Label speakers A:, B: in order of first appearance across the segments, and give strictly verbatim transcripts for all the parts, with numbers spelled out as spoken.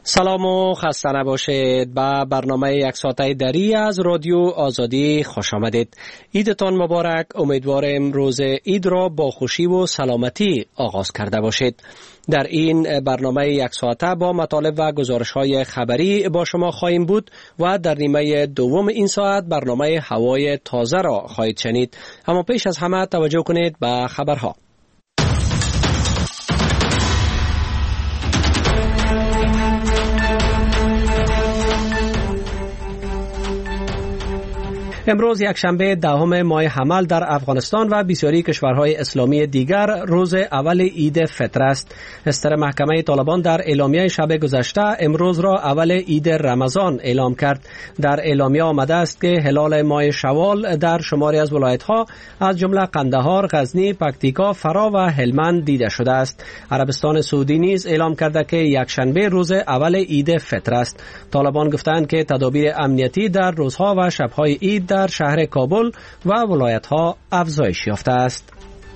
A: سلام و خسته نباشید. به برنامه یک ساعته دری از رادیو آزادی خوش آمدید. عیدتان مبارک. امیدوارم روز عید را با خوشی و سلامتی آغاز کرده باشید. در این برنامه یک ساعته با مطالب و گزارش‌های خبری با شما خواهیم بود و در نیمه دوم این ساعت برنامه هوای تازه را خواهید شنید. اما پیش از همه توجه کنید به خبرها. امروز یک شنبه دهم ماه حمل در افغانستان و بسیاری کشورهای اسلامی دیگر روز اول عید فطر است. استر محکمه طالبان در اعلامیه شب گذشته امروز را اول عید رمضان اعلام کرد. در اعلامیه آمده است که هلال ماه شوال در شماری از ولایت‌ها از جمله قندهار، غزنی، پکتیکا، فرا و هلمند دیده شده است. عربستان سعودی نیز اعلام کرده که یک شنبه روز اول عید فطر است. طالبان گفتند که تدابیر امنیتی در روزها و شب‌های عید در شهر کابل و ولایت‌ها افزایش یافته است.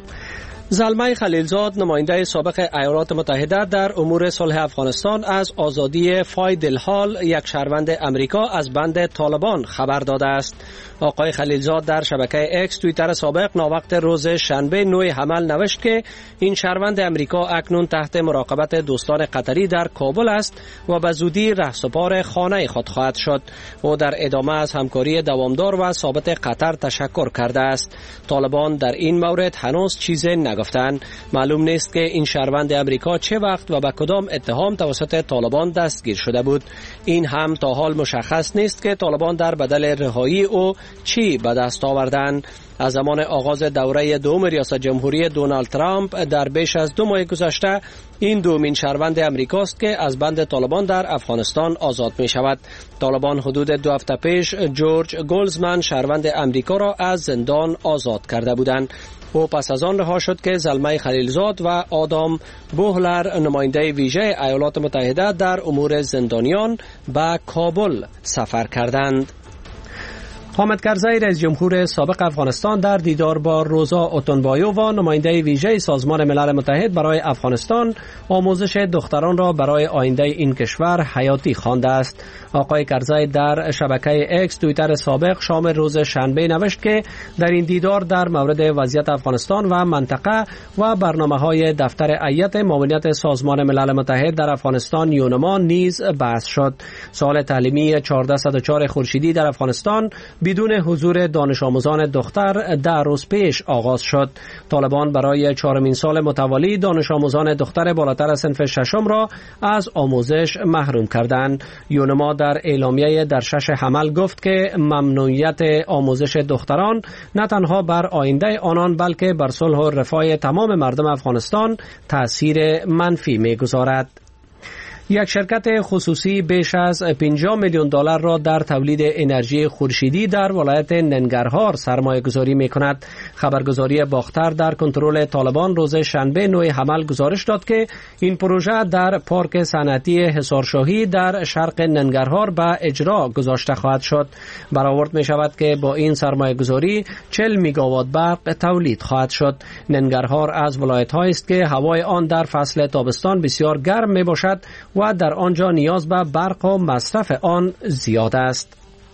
A: زلمه خلیلزاد نماینده سابق ایالات متحده در امور صلح افغانستان از آزادی فاید الحال یک شهروند امریکا از بند طالبان خبر داده است. آقای خلیلزاد در شبکه اکس توییتر سابق ناوقت روز شنبه نوی حمل نوشت که این شهروند امریکا اکنون تحت مراقبت دوستان قطری در کابل است و به زودی رهسپار خانه خود خواهد شد. او در ادامه از همکاری دوامدار و ثابت قطر تشکر کرده است. طالبان در این مورد هنوز چیزی نگفتند. معلوم نیست که این شهروند امریکا چه وقت و به کدام اتهام توسط طالبان دستگیر شده بود. این هم تا حال مشخص نیست که طالبان در بدل رهایی او چی به دست آوردند. از زمان آغاز دوره دوم ریاست جمهوری دونالد ترامپ در بیش از دو ماه گذشته این دومین شهروند امریکاست که از بند طالبان در افغانستان آزاد می شود. طالبان حدود دو هفته پیش جورج گولزمن شهروند امریکا را از زندان آزاد کرده بودند. او پس از آن رها شد که زلمه خلیلزاد و آدام بوهلر نماینده ویژه ایالات متحده در امور زندانیان به کابل سفر کردند. حامد کرزی رئیس جمهور سابق افغانستان در دیدار با روزا اوتونبایو و نماینده ویژه سازمان ملل متحد برای افغانستان آموزش دختران را برای آینده این کشور حیاتی خوانده است. آقای کرزی در شبکه اکس توییتر سابق شام روز شنبه نوشت که در این دیدار در مورد وضعیت افغانستان و منطقه و برنامه‌های دفتر هیئت معاونت سازمان ملل متحد در افغانستان یونما نیز بحث شد. سال تعلیمی چهارصد و چهار خورشیدی در افغانستان بدون حضور دانش آموزان دختر در روز پیش آغاز شد. طالبان برای چهارمین سال متوالی دانش آموزان دختر بالاتر از صنف ششم را از آموزش محروم کردند. یونما در اعلامیه در شش حمل گفت که ممنوعیت آموزش دختران نه تنها بر آینده آنان بلکه بر صلح و رفاه تمام مردم افغانستان تأثیر منفی می‌گذارد. یک شرکت خصوصی بیش از پنجاه میلیون دلار را در تولید انرژی خورشیدی در ولایت ننگرهار سرمایه گذاری می کند. خبرگزاری باختر در کنترل طالبان روز شنبه نوی حمل گزارش داد که این پروژه در پارک صنعتی حصارشاهی در شرق ننگرهار به اجرا گذاشته خواهد شد. برآورد می شود که با این سرمایه گذاری چهل میگاوات برق تولید خواهد شد. ننگرهار از ولایت هایی است که هوای آن در فصل تابستان بسیار گرم می باشد و در آنجا نیاز به برق و مصرف آن زیاد است.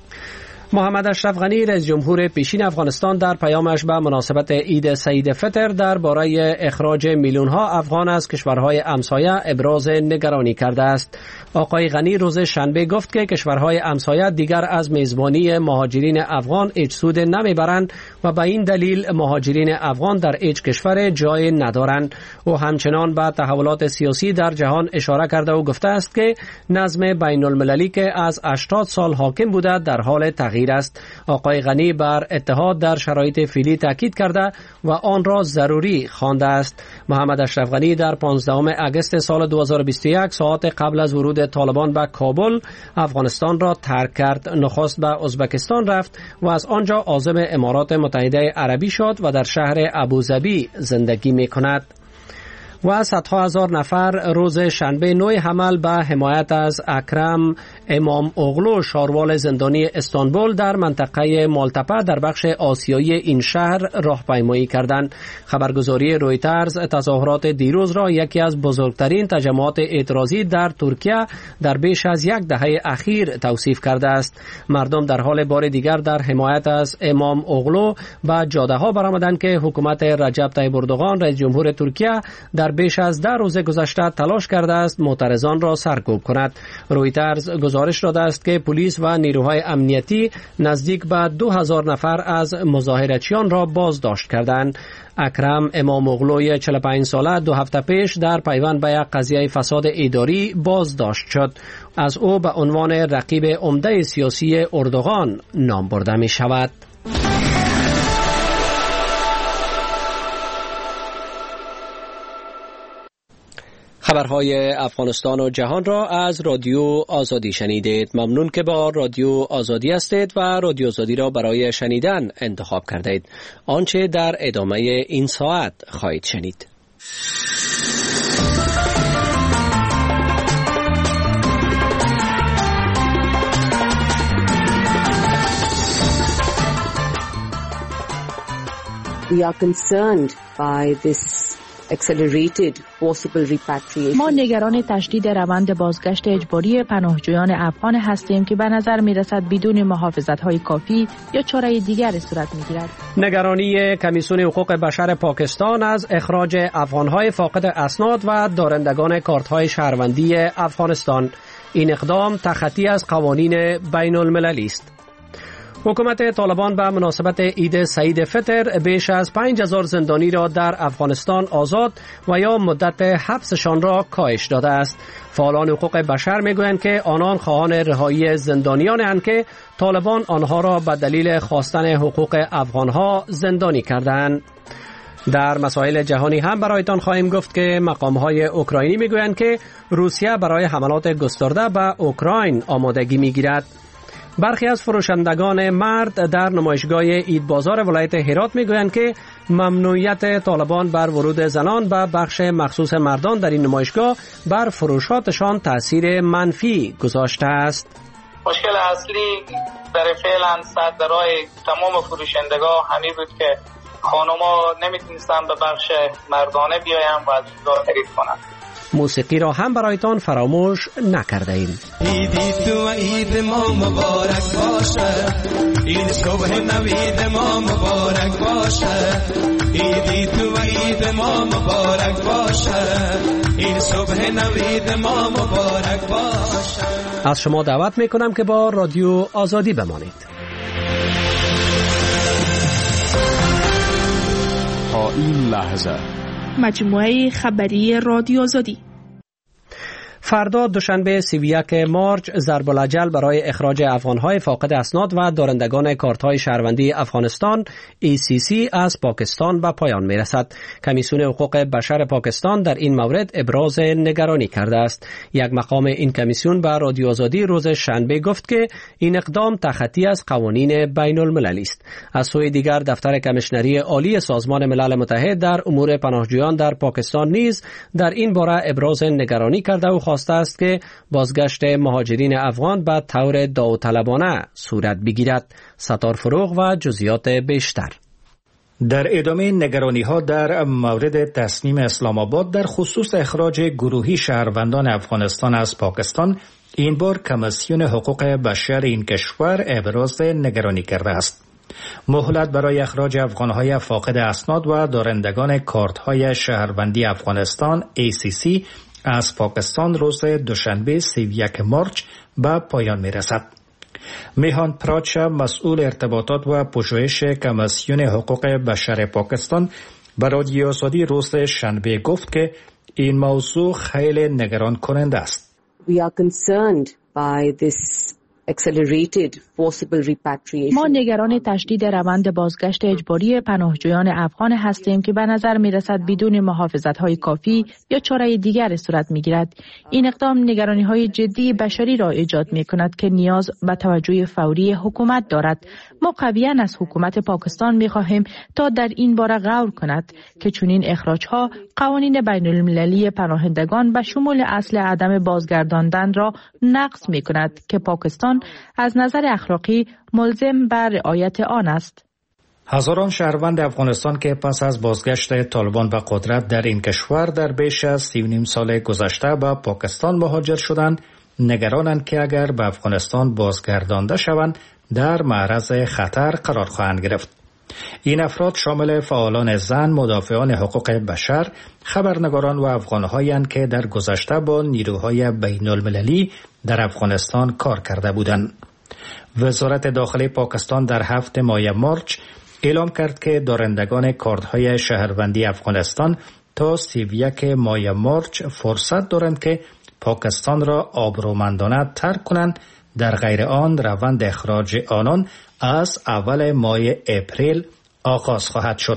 A: محمد اشرف غنی رئیس جمهور پیشین افغانستان در پیامش به مناسبت عید سعید فطر درباره اخراج میلیون ها افغان از کشورهای همسایه ابراز نگرانی کرده است. آقای غنی روز شنبه گفت که کشورهای همسایه دیگر از میزبانی مهاجرین افغان هیچ سود نمیبرند و به این دلیل مهاجرین افغان در هیچ کشور جای ندارند. او همچنان به تحولات سیاسی در جهان اشاره کرده و گفته است که نظم بین المللی که از هشتاد سال حاکم بوده در حال تغییر است. آقای غنی بر اتحاد در شرایط فعلی تاکید کرده و آن را ضروری خوانده است. محمد اشرف غنی در پانزدهم اگست سال دو هزار و بیست و یک ساعت قبل از ورود طالبان به کابل افغانستان را ترک کرد. نخست به ازبکستان رفت و از آنجا عازم امارات متحده عربی شد و در شهر ابوظبی زندگی می کند. و صدها هزار نفر روز شنبه نوع حمل به حمایت از اکرم امام اغلو شاروال زندانی استانبول در منطقه مالتپه در بخش آسیایی این شهر راهپیمایی کردند. خبرگزاری رویترز تظاهرات دیروز را یکی از بزرگترین تجمعات اعتراضی در ترکیه در بیش از یک دهه اخیر توصیف کرده است. مردم در حال بار دیگر در حمایت از امام اغلو به جاده ها برآمدند که حکومت رجب طیب اردوغان رئیس جمهور ترکیه در بیش از ده روز گذشته تلاش کرده است معترضان را سرکوب کند. رویترز گزارش داده است که پلیس و نیروهای امنیتی نزدیک به دو هزار نفر از مظاهرچیان را بازداشت کردند. اکرم امام اغلوی چهل و پنج ساله دو هفته پیش در پیوند به یک قضیه فساد اداری بازداشت شد. از او به عنوان رقیب عمده سیاسی اردوغان نام برده می شود. خبرهای افغانستان و جهان را از رادیو آزادی شنیدید. ممنون که با رادیو آزادی هستید و رادیو آزادی را برای شنیدن انتخاب کردید. آنچه در ادامه این ساعت خواهید شنید.
B: We are concerned by this accelerated forcible repatriation.
C: ما نگران تشدید روند بازگشت اجباری پناهجویان افغان هستیم که به نظر می رسد بدون محافظت‌های کافی یا چاره دیگری صورت می گیرد.
A: نگرانی کمیسیون حقوق بشر پاکستان از اخراج افغان‌های فاقد اسناد و دارندگان کارت‌های شهروندی افغانستان. این اقدام تخطی از قوانین بین المللی است. حکومت طالبان به مناسبت عید سعید فطر بیش از پنج هزار زندانی را در افغانستان آزاد و یا مدت حبسشان را کاهش داده است. فعالان حقوق بشر میگویند که آنان خواهان رهایی زندانیانند که طالبان آنها را به دلیل خواستن حقوق افغانها زندانی کردند. در مسائل جهانی هم برایتان خواهیم گفت که مقام‌های اوکراینی میگویند که روسیه برای حملات گسترده به اوکراین آمادگی میگیرد. برخی از فروشندگان مرد در نمایشگاه عید بازار ولایت هرات میگویند که ممنوعیت طالبان بر ورود زنان به بخش مخصوص مردان در این نمایشگاه بر فروشاتشان تاثیر منفی گذاشته است.
D: مشکل اصلی در فعلا صدرای تمام فروشندگان همین بود که خانوما نمیتونستن به بخش مردانه بیاین و از اونجا خرید کنن.
A: موسیقی را هم برایتان فراموش نکرده ایم.
E: عیدی تو عید ما مبارک باشه، عید صبح نوید ما مبارک باشه، عیدی تو عید ما مبارک باشه، عید صبح نوید ما مبارک باشه.
A: از شما دعوت میکنم که با رادیو آزادی بمانید.
F: تا این لحظه
G: مجموعه خبری رادیو آزادی.
A: فردا دوشنبه سی و یک مارچ ضرب الاجل برای اخراج افغان‌های فاقد اسناد و دارندگان کارت‌های شهروندی افغانستان ای سی سی از پاکستان به پایان می‌رسد. کمیسیون حقوق بشر پاکستان در این مورد ابراز نگرانی کرده است. یک مقام این کمیسیون به رادیو آزادی روز شنبه گفت که این اقدام تخطی از قوانین بین المللی است. از سوی دیگر دفتر کمیشنری عالی سازمان ملل متحد در امور پناهجویان در پاکستان نیز در این باره ابراز نگرانی کرده و خواسته است که بازگشت مهاجرین افغان به طور داوطلبانه صورت بگیرد. ستار فروغ و جزئیات بیشتر.
H: در ادامه نگرانی‌ها در مورد تصمیم اسلام آباد در خصوص اخراج گروهی شهروندان افغانستان از پاکستان، این بار کمیسیون حقوق بشر این کشور ابراز نگرانی کرده است. مهلت برای اخراج افغان‌های فاقد اسناد و دارندگان کارت‌های شهروندی افغانستان ای سی سی از پاکستان روز دوشنبه سی و یک مارچ به پایان می رسد. میهان پراچا مسئول ارتباطات و پژوهش کمیسیون حقوق بشر پاکستان به رادیو آزادی روز شنبه گفت که این موضوع خیلی نگران کننده است.
B: We are concerned by this accelerated forcible repatriation.
C: ما نگران تشدید روند بازگشت اجباری پناهجویان افغان هستیم که به نظر می رسد بدون محافظت‌های کافی یا چاره دیگر صورت می گیرد. این اقدام نگرانی‌های جدی بشری را ایجاد می کند که نیاز به توجه فوری حکومت دارد. ما قویاً از حکومت پاکستان می خواهیم تا در این باره غور کند که چنین اخراج‌ها قوانین بین المللی پناهندگان به شمول اصل عدم بازگرداندن را نقض می کند که پاکستان از نظر اخلاقی ملزم بر رعایت آن است.
H: هزاران شهروند افغانستان که پس از بازگشت طالبان به قدرت در این کشور در بیش از سی و نیم سال گذشته به پاکستان مهاجر شدند، نگرانند که اگر به افغانستان بازگردانده شوند در معرض خطر قرار خواهند گرفت. این افراد شامل فعالان زن، مدافعان حقوق بشر، خبرنگاران و افغان‌هایند که در گذشته با نیروهای بین المللی در افغانستان کار کرده بودند. وزارت داخلی پاکستان در هفت ماه مارچ اعلام کرد که دارندگان کارت‌های شهروندی افغانستان تا سی و یک ماه مارچ فرصت دارند که پاکستان را آبرومندانه ترک کنند، در غیر آن روند اخراج آنان از اول ماه اپریل آغاز خواهد شد.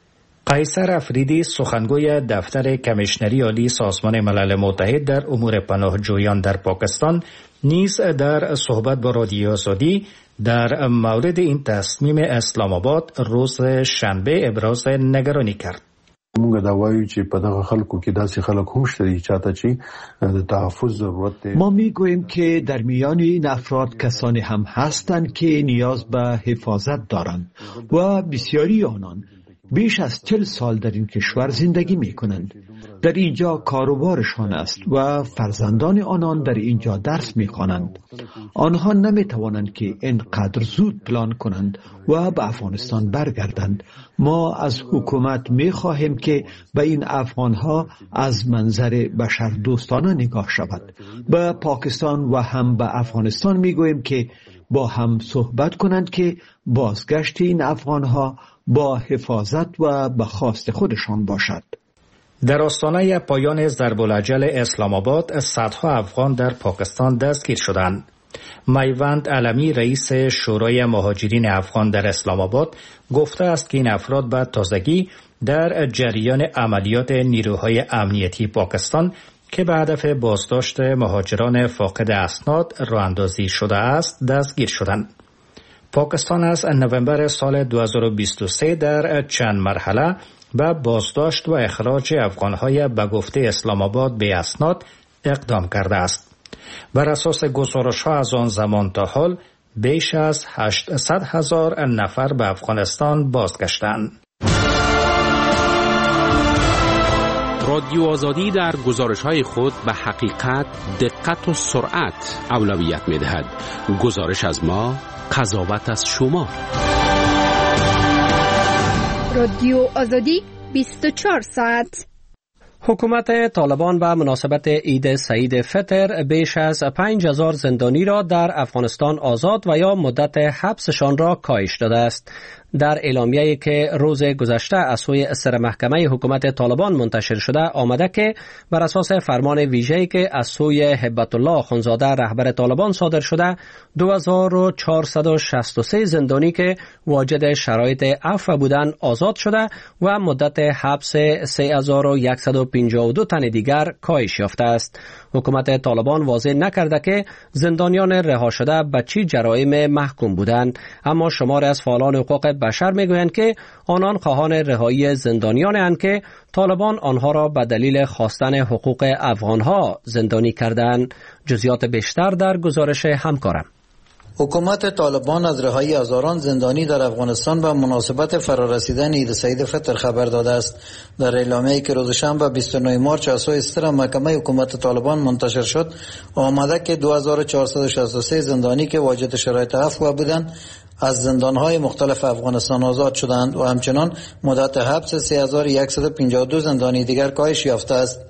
H: قیصر افریدی، سخنگوی دفتر کمیشنری عالی سازمان ملل متحد در امور پناهجویان در پاکستان، نیز در صحبت با رادیو آزادی در مورد این تصمیم اسلام آباد روز شنبه ابراز نگرانی کرد.
I: موږ دا وایو چې په دغه خلکو کې داسې خلک هم شته چې چاته چې د تحفظ ضرورت دی.
J: ما میگوییم که در میان این افراد کسانی هم هستند که نیاز به حفاظت دارند و بسیاری آنان بیش از چل سال در این کشور زندگی می کنند. در اینجا کاروبارشان است و فرزندان آنان در اینجا درس می خوانند. آنها نمی توانند که اینقدر زود پلان کنند و به افغانستان برگردند. ما از حکومت می خواهیم که به این افغانها از منظر بشر دوستانه نگاه شود. به پاکستان و هم به افغانستان می گوییم که با هم صحبت کنند که بازگشت این افغانها با حفاظت و به خواست خودشان باشد.
H: در آستانه پایان ضرب الاجل اسلام آباد، صدها افغان در پاکستان دستگیر شدند. میوند علمی، رئیس شورای مهاجرین افغان در اسلام آباد، گفته است که این افراد به تازگی در جریان عملیات نیروهای امنیتی پاکستان که به هدف بازداشت مهاجران فاقد اسناد راه اندازی شده است دستگیر شدند. پاکستان از نوامبر سال دو هزار و بیست و سه در چند مرحله به بازداشت و اخراج افغان‌های به گفته اسلام آباد به اسناد اقدام کرده است. بر اساس گزارش‌ها از آن زمان تا حال بیش از هشتصد هزار نفر به افغانستان بازگشتند.
K: رادیو آزادی در گزارش‌های خود به حقیقت، دقت و سرعت اولویت می‌دهد. گزارش از ما، قضاوت از شما.
L: رادیو آزادی بیست و چهار ساعت.
A: حکومت طالبان به مناسبت عید سعید فطر بیش از پنج هزار زندانی را در افغانستان آزاد و یا مدت حبسشان را کاهش داده است. در اعلامیه‌ای که روز گذشته از سوی سر محکمه حکومت طالبان منتشر شده آمده که بر اساس فرمان ویژه‌ای که از سوی هبت الله خونزاده رهبر طالبان صادر شده، دو هزار و چهارصد و شصت و سه زندانی که واجد شرایط عفو بودند آزاد شده و مدت حبس سه هزار و صد و پنجاه و دو تن دیگر کاهش یافته است. حکومت طالبان واضح نکرده که زندانیان رها شده به چه جرایم محکوم بودند، اما شمار از فعالان حقوق بشر میگویند که آنان خواهان رهایی زندانیان اند که طالبان آنها را به دلیل خواستن حقوق افغانها زندانی کردند. جزئیات بیشتر در گزارش همکارم.
M: حکومت طالبان از رهایی هزاران زندانی در افغانستان به مناسبت فرارسیدن عید سعید فطر خبر داده است. در اعلامیه‌ای که روز شنبه بیست و نه مارچ از سوی سر محکمه حکومت طالبان منتشر شد آمده که دو هزار و چهارصد و شصت و سه زندانی که واجد شرایط عفو بودند از زندانهای مختلف افغانستان آزاد شدند و همچنان مدت حبس سه هزار و صد و پنجاه و دو زندانی دیگر کاهش یافته است.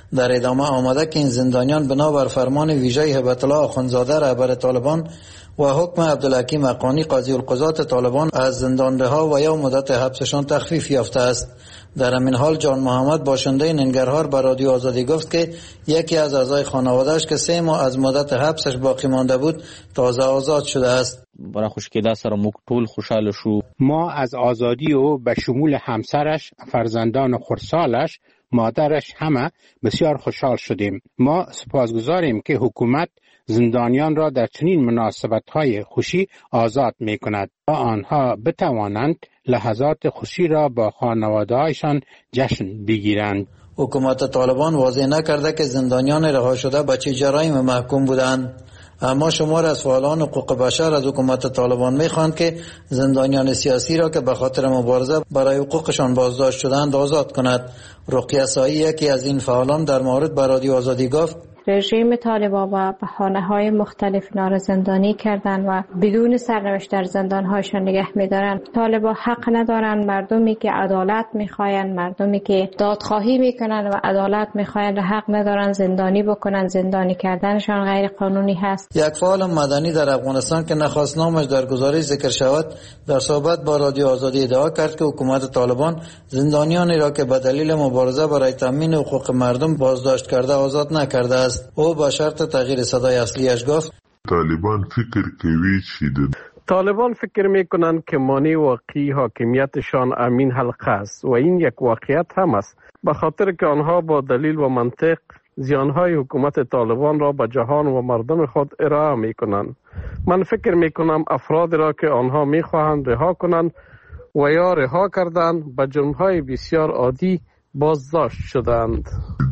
M: در ادامه آمده که این زندانیان بنابر فرمان ویژه هبت الله آخوندزاده رهبر طالبان و حکم عبدالحکیم حقانی قاضی القضات طالبان از زندان رها و یا مدت حبسشان تخفیف یافته است. در همین حال جان محمد باشنده ننگرهار به رادیو آزادی گفت که یکی از اعضای خانواده‌اش که سه ماه از مدت حبسش باقی مانده بود تازه آزاد شده است.
N: برای خوشکده سره موږ ټول خوشاله شو.
O: ما از آزادی او به شمول همسرش، فرزندان خردسالش، مادرش همه بسیار خوشحال شدیم. ما سپاسگزاریم که حکومت زندانیان را در چنین مناسبت‌های خوشی آزاد می‌کند تا آنها بتوانند لحظات خوشی را با خانواده‌هایشان جشن بگیرند.
M: حکومت طالبان واضح نکرده که زندانیان رها شده به چه جرایم محکوم بودند. اما شمار از فعالان حقوق بشر از حکومت طالبان می‌خواهند که زندانیان سیاسی را که به خاطر مبارزه برای حقوقشان بازداشت شدند آزاد کند. رقیه سایی یکی از این فعالان در مورد به رادیو آزادی گفت
P: رژیم طالبان و بهانه‌های مختلف اینا را زندانی کردن و بدون سرنوشت در زندان‌هایشان نگه می‌دارن. طالبان حق ندارن مردمی که عدالت می‌خواین، مردمی که دادخواهی می‌کنن و عدالت می‌خواین را حق ندارن زندانی بکنن. زندانی کردنشان غیر قانونی هست.
M: یک فعال مدنی در افغانستان که نخواست نامش در گزارش ذکر شود در صحبت با رادیو آزادی ادعا کرد که حکومت طالبان زندانیانی را که به دلیل مبارزه برای تامین حقوق مردم بازداشت کرده آزاد نکرده است. او با شرط تغییر صدای اصلیش گفت
Q: طالبان فکر کوي چې
R: طالبان فکر میکنند که مانع واقعی حاکمیتشان امین حلقه است و این یک واقعیت هم است، به خاطر که آنها با دلیل و منطق زیانهای حکومت طالبان را به جهان و مردم خود ارائه میکنند. من فکر میکنم افراد را که آنها میخواهند رها کنند و یا رها کردند به جرمهای بسیار عادی بازداشت شدند.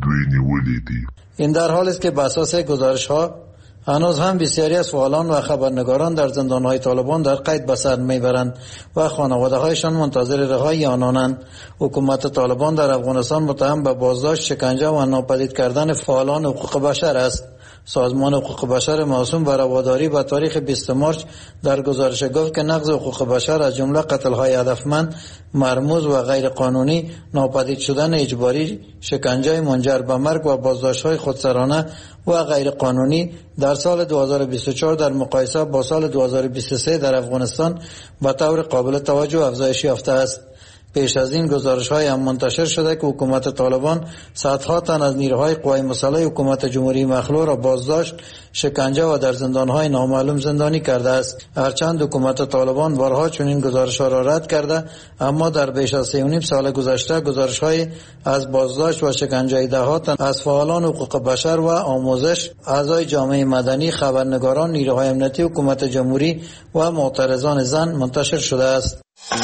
M: این در حالی است که به اساس گزارش‌ها هنوز هم بسیاری از فعالان و خبرنگاران در زندان‌های طالبان در قید به سر میبرند و خانواده‌هایشان منتظر رهایی آنانند. حکومت طالبان در افغانستان متهم به بازداشت، شکنجه و ناپدید کردن فعالان حقوق بشر است. سازمان حقوق بشر موسوم به رواداری به تاریخ بیست مارس در گزارش گفت که نقض حقوق بشر از جمله قتل‌های هدفمند، مرموز و غیر قانونی، ناپدید شدن اجباری، شکنجه منجر به مرگ و بازداشت‌های خودسرانه و غیر قانونی در سال دو هزار و بیست و چهار در مقایسه با سال دو هزار و بیست و سه در افغانستان به طور قابل توجه افزایش یافته است. پیش از این گزارش‌های هم منتشر شده که حکومت طالبان صدها تن از نیروهای قوای مسلح حکومت جمهوری مخلوع را بازداشت، شکنجه و در زندان‌های نامعلوم زندانی کرده است. هرچند حکومت طالبان بارها چنین گزارش‌ها را رد کرده، اما در بیش از سه و نیم سال گذشته گزارش‌های از بازداشت و شکنجه ده‌ها تن از فعالان حقوق بشر و آموزش، اعضای جامعه مدنی، خبرنگاران، نیروهای امنیتی حکومت جمهوری و معترضان زن منتشر شده است.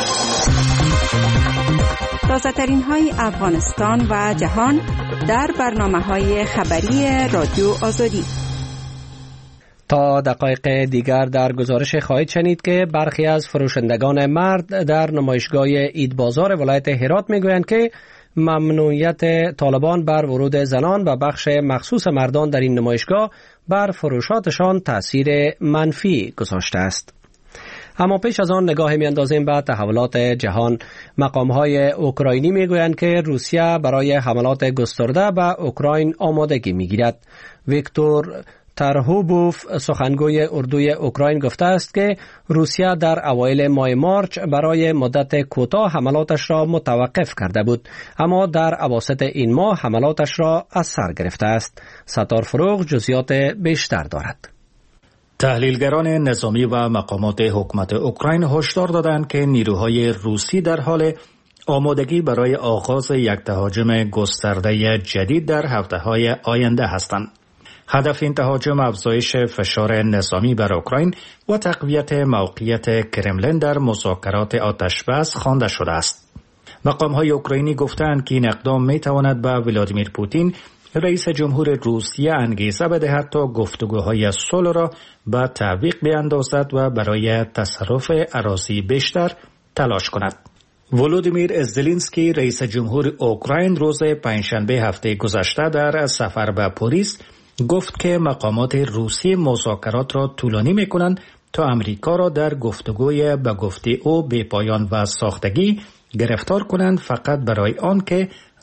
S: تازه‌ترین های افغانستان و جهان در برنامه‌های خبری رادیو آزادی.
A: تا دقایق دیگر در گزارش خواهید شنید که برخی از فروشندگان مرد در نمایشگاه عید بازار ولایت هرات میگویند که ممنوعیت طالبان بر ورود زنان و بخش مخصوص مردان در این نمایشگاه بر فروشاتشان تأثیر منفی گذاشته است. اما پیش از آن نگاه می‌اندازیم به تحولات جهان. مقام‌های اوکراینی می‌گویند که روسیه برای حملات گسترده به اوکراین آمادگی می‌گیرد. ویکتور ترهوبوف سخنگوی اردوی اوکراین گفته است که روسیه در اوایل ماه مارچ برای مدت کوتاه حملاتش را متوقف کرده بود، اما در اواسط این ماه حملاتش را از سر گرفته است. ستار فروغ جزئیات بیشتر دارد.
H: تحلیلگران نظامی و مقامات حکومت اوکراین هشدار دادند که نیروهای روسی در حال آمادگی برای آغاز یک تهاجم گسترده جدید در هفته‌های آینده هستند. هدف این تهاجم افزایش فشار نظامی بر اوکراین و تقویت موقعیت کرملین در مذاکرات آتشبس خوانده شده است. مقام‌های اوکراینی گفتند که این اقدام می‌تواند به ولادیمیر پوتین رئیس جمهور روسیه انگیزه بدهد تا گفتگوهای صلح را به تعویق بیاندازد و برای تصرف اراضی بیشتر تلاش کند. ولودیمیر زلنسکی رئیس جمهور اوکراین روز پنجشنبه هفته گذشته در سفر به پاریس گفت که مقامات روسی مذاکرات را طولانی می‌کنند تا امریکا را در گفتگوی به گفته او بی پایان و ساختگی گرفتار کنند، فقط برای آن که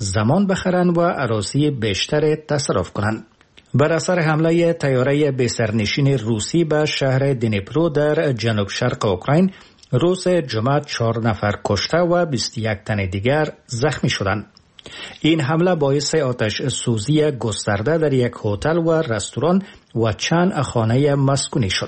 H: زمان بخرند و عراضی بیشتر تصرف کنند. بر اثر حمله طیاره بی‌سرنشین روسی به شهر دنیپرو در جنوب شرق اوکراین، روز جمعه چهار نفر کشته و بیست و یک تن دیگر زخمی شدند. این حمله باعث آتش سوزی گسترده در یک هتل و رستوران و چند خانه مسکونی شد.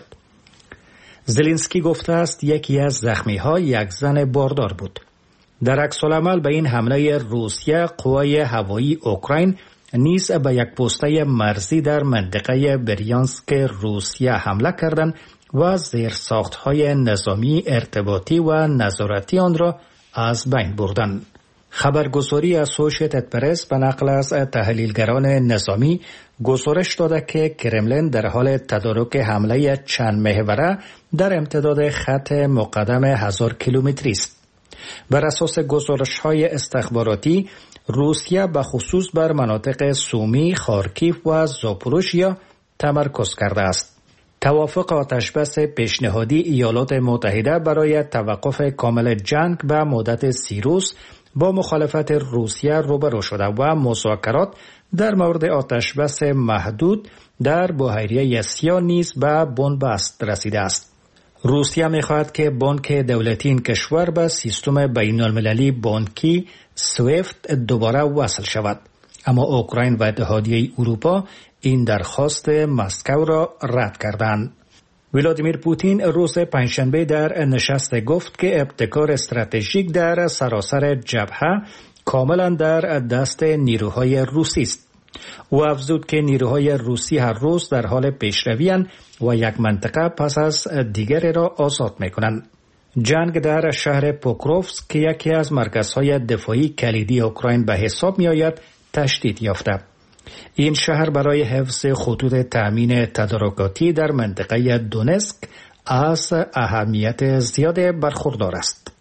H: زلنسکی گفته است یکی از زخمی ها یک زن باردار بود. در عکس العمل به این حمله روسیه، قوای هوایی اوکراین نیز به یک پسته مرزی در منطقه بریانسک روسیه حمله کردند و زیرساخت‌های نظامی ارتباطی و نظارتی آن را از بین بردند. خبرگزاری اسوشییتد پرس به نقل از تحلیلگران نظامی گزارش داده که کرملین در حال تدارک حمله چند محوره در امتداد خط مقدم هزار کیلومتری است. بر اساس گزارش‌های استخباراتی، روسیه به خصوص بر مناطق سومی، خارکیف و زاپوروژیا تمرکز کرده است. توافق آتشبس پیشنهادی ایالات متحده برای توقف کامل جنگ به مدت سی روز با مخالفت روسیه روبرو شده و مذاکرات در مورد آتشبس محدود در بحیره سیاه نیز به بنبست رسیده است. روسیه می‌خواهد که بانک دولتی این کشور به سیستم بین‌المللی بانکی سویفت دوباره وصل شود، اما اوکراین و اتحادیه اروپا این درخواست مسکو را رد کردند. ولادیمیر پوتین روز پنجشنبه در نشست گفت که ابتکار استراتژیک در سراسر جبهه کاملا در دست نیروهای روسی است. او افزود که نیروهای روسی هر روز در حال پیشروی‌اند و یک منطقه پس از دیگری را آزاد می‌کنند. جنگ در شهر پوکروفسک که یکی از مرکزهای دفاعی کلیدی اوکراین به حساب می‌آید تشدید یافته. این شهر برای حفظ خطوط تأمین تدارکاتی در منطقه دونسک از اهمیت زیاد برخوردار است.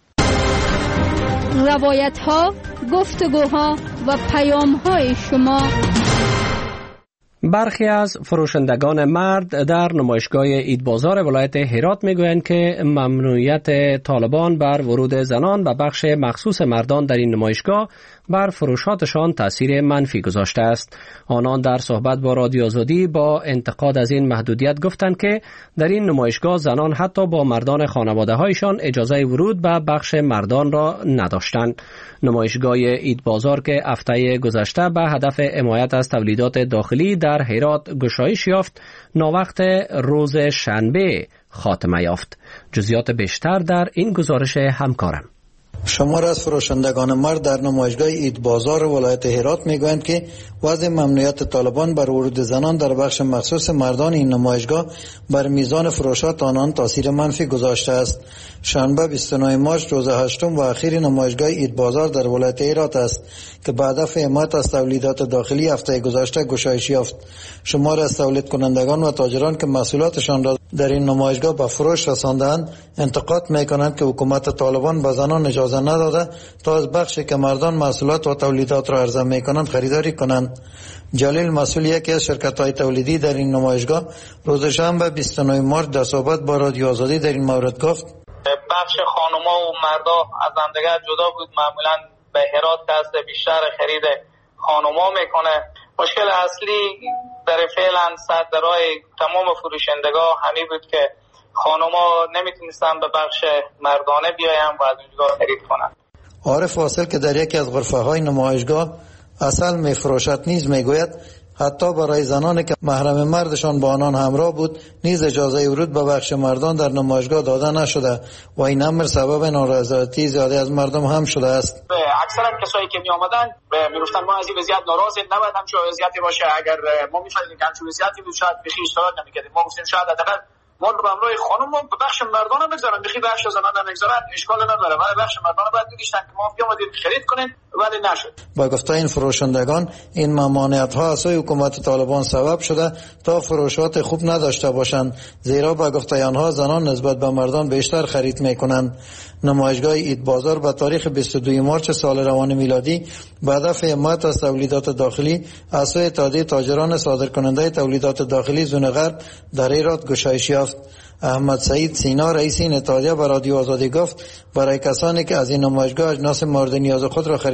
L: روایت‌ها، گفتگوها و پیام‌های شما.
A: برخی از فروشندگان مرد در نمایشگاه عید بازار ولایت هرات میگویند که ممنوعیت طالبان بر ورود زنان به بخش مخصوص مردان در این نمایشگاه بر فروشاتشان تاثیر منفی گذاشته است. آنان در صحبت با رادیو آزادی با انتقاد از این محدودیت گفتند که در این نمایشگاه زنان حتی با مردان خانواده هایشان اجازه ورود به بخش مردان را نداشتند. نمایشگاه عید بازار که هفته گذشته به هدف حمایت از تولیدات داخلی در هرات گشایش یافت، ناوقت روز شنبه خاتمه یافت. جزئیات بیشتر در این گزارش همکارم.
M: شمار از فروشندگان مرد در نمایشگاه عید بازار ولایت هرات میگویند که وضع ممنوعیت طالبان بر ورود زنان در بخش مخصوص مردان این نمایشگاه بر میزان فروشات آنان تاثیر منفی گذاشته است. شنبه بیست و نه مارس روز هشتم و اخیر نمایشگاه عید بازار در ولایت هرات است که به هدف حمایت از تولیدات داخلی هفته گذشته گشایش یافت. شمار از تولید کنندگان و تاجران که محصولاتشان را در این نمایشگاه به فروش رساندند انتقاد میکنند که حکومت طالبان به زنان اجازه نداده تا از بخشی که مردان محصولات و تولیدات را عرضه میکنند خریداری کنند. جلیل مسئول یکی از شرکت‌های تولیدی در این نمایشگاه روز شنبه بیست و نه مارس در صحبت با رادیو آزادی در این مورد گفت:
D: بخش خانوما و مردا از همدیگر جدا بود. معمولا به هرات دست بیشتر خرید خانوما میکنه. مشکل اصلی در فعلا صد درای تمام فروشندگاه همین بود که خانوما نمیتونستن به بخش مردانه بیاین و از اونجا خرید کنن.
M: عارف واصل که در یکی از غرفه های نمایشگاه اصل میفروشد نیز میگوید حتی برای زنانی که محرم مردشان با آنان همراه بود نیز اجازه ورود به بخش مردان در نمایشگاه داده نشده و این امر سبب نارضایتی زیاده از مردم هم شده است.
T: اکثرا کسایی که می آمدن میگفتن ما از این وضعیت ناراضیم، نباید همچون وضعیتی باشه. اگر ما میفهمیدیم که همچون وضعیتی بود شاید بخی اشتراک نمیکردیم. ما گفتیم شاید حداقل ما رو به همراه خانم به بخش مردان بگذارن، بخی بخش زنان نمیگذارن اشکال نداره، ولی بخش مردان باید بگیشتن که ما بیامدیم خرید کنیم، ولی نشد.
M: با گفته این فروشندگان این ممانعت ها از سوی حکومت طالبان سبب شده تا فروشات خوب نداشته باشند، زیرا با گفته آنها زنان نسبت به مردان بیشتر خرید میکنند. نمایشگاه عید بازار به تاریخ بیست و دو مارس سال روان میلادی به هدف حمایت از تولیدات داخلی از سوی اتحادیه تاجران صادرکننده تولیدات داخلی زون غرب در هرات گشایش یافت. احمد سعید سینا رئیس این اتحادیه به رادیو آزادی گفت برای کسانی که از این نمایشگاه اجناس مورد نیاز خود را خرید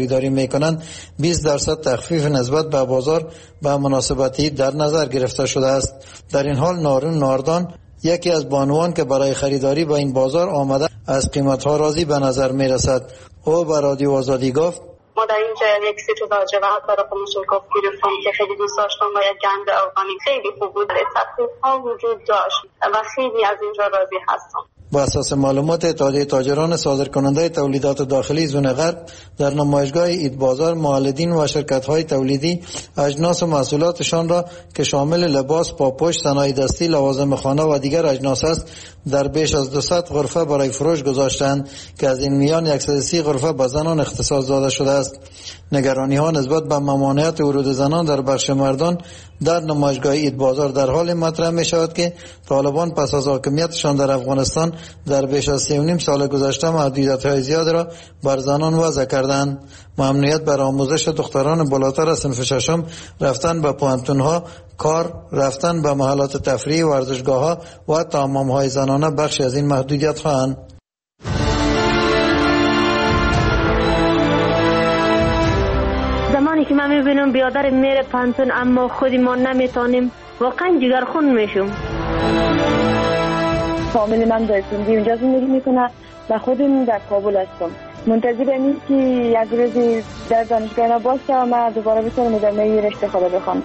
M: خریداری میکنند بیست درصد تخفیف نسبت به بازار به مناسبت عید در نظر گرفته شده است. در این حال نارون ناردان یکی از بانوان که برای خریداری به این بازار آمده از قیمتها راضی به نظر می رسد. او به رادیو آزادی گفت
U: ما در اینجا یک سیت لاجورد برای موشکاف گرفتم که خیلی دوست داشتم و یک گند ارگانیک خیلی خوب بود. تخفیف ها وجود داشت و خیلی از اینجا راضی هستم.
M: با اساس معلومات اتحادیه تاجران صادرکننده تولیدات داخلی زون غرب، در نمایشگاه عید بازار مولدین و شرکت‌های تولیدی اجناس و محصولاتشان را که شامل لباس، پاپوش، صنایع دستی، لوازم خانه و دیگر اجناس است در بیش از دویست غرفه برای فروش گذاشتند که از این میان صد و سی غرفه به زنان اختصاص داده شده است. نگرانی‌ها نسبت به ممانعت ورود زنان در بخش مردان در نمایشگاه عید بازار در حال مطرح می‌شود که طالبان پس از حاکمیتشان در افغانستان در بیش از سه و نیم سال گذشته محدودیت‌های زیاد را بر زنان وضع کردند. ممنوعیت بر آموزش دختران بالاتر از صنف ششم، رفتن به پوهنتون‌ها، کار، رفتن به محلات تفریح، ورزشگاه‌ها و حتی حمام‌های زنانه بخشی از این محدودیت‌هاند.
V: زمانی که من میبینم بیادر میره پانتون اما خودی ما نمیتونیم، واقعا جگرخون میشم.
W: فامیل من در سندی اونجا زندگی میکنه و خودم در کابل هستم. منتظر اینم که یک روزی در دانشگاه اینا باشه و من دوباره بتونم ادامه رشته خودم بخونم.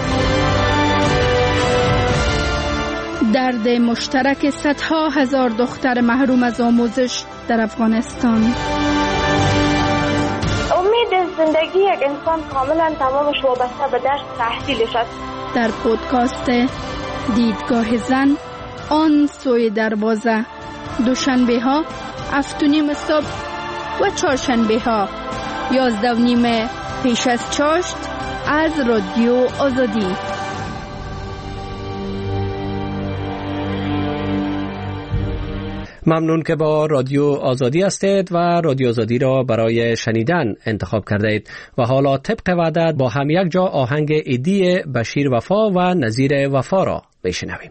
L: درد مشترک صدها هزار دختر محروم از آموزش در افغانستان.
W: امید زندگی یک انسان کاملا تمامش وابسته به درس تحصیلش است.
L: در پودکاست دیدگاه زن آن سوی دروازه، دوشنبه ها هفت و نیم صبح و چهارشنبه ها یازده و نیم پیش از چاشت از رادیو آزادی.
A: ممنون که با رادیو آزادی هستید و رادیو آزادی را برای شنیدن انتخاب کردید و حالا طبق وعده با هم یک جا آهنگ ایدی بشیر وفا و نظیر وفا را بشنویم.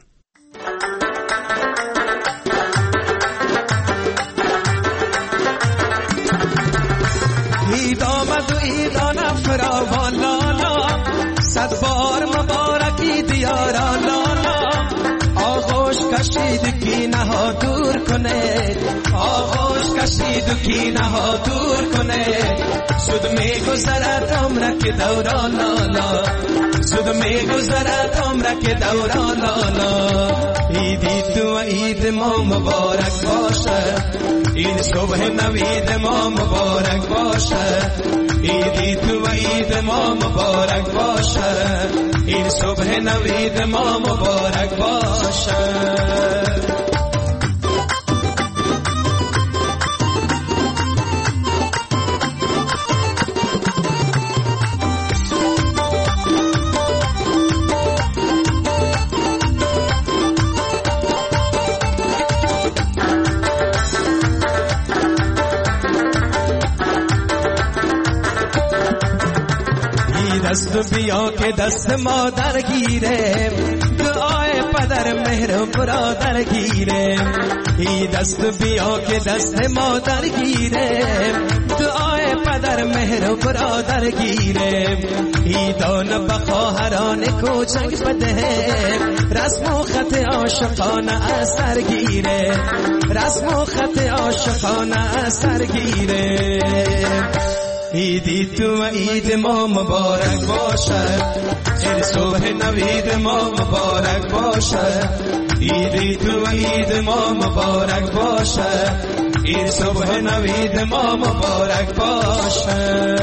E: عید آمد و عیدان فراوان لالا، صد بار مبارک عید یارا لالا. آغوش کشید کینه ها دور کنه، آغوش کشید کینه ها دور کنه. زود می گذرد عمرک دوران لالا، زود می گذرد عمرک دوران لالا. عیدی تو و عید ما مبارک باشه، عید صبح نوید ما مبارک باشه. عیدی تو و عید ما مبارک باشه، عید صبح نوید ما مبارک باشه. دست بیا که دست مادر گیره، دعای پدر مهر و برادر گیره. ای دست بیا که دست مادر گیره، دعای پدر مهر و برادر گیره. ای دان بخواهران کوچک بده، رسم و خط عاشقانه اثر گیره، رسم و خط عاشقانه اثر گیره. عیدی تو و عید ما مبارک باشه، عید صبح نوید ما مبارک باشه. عیدی تو و عید ما مبارک باشه، عید صبح نوید ما مبارک باشه.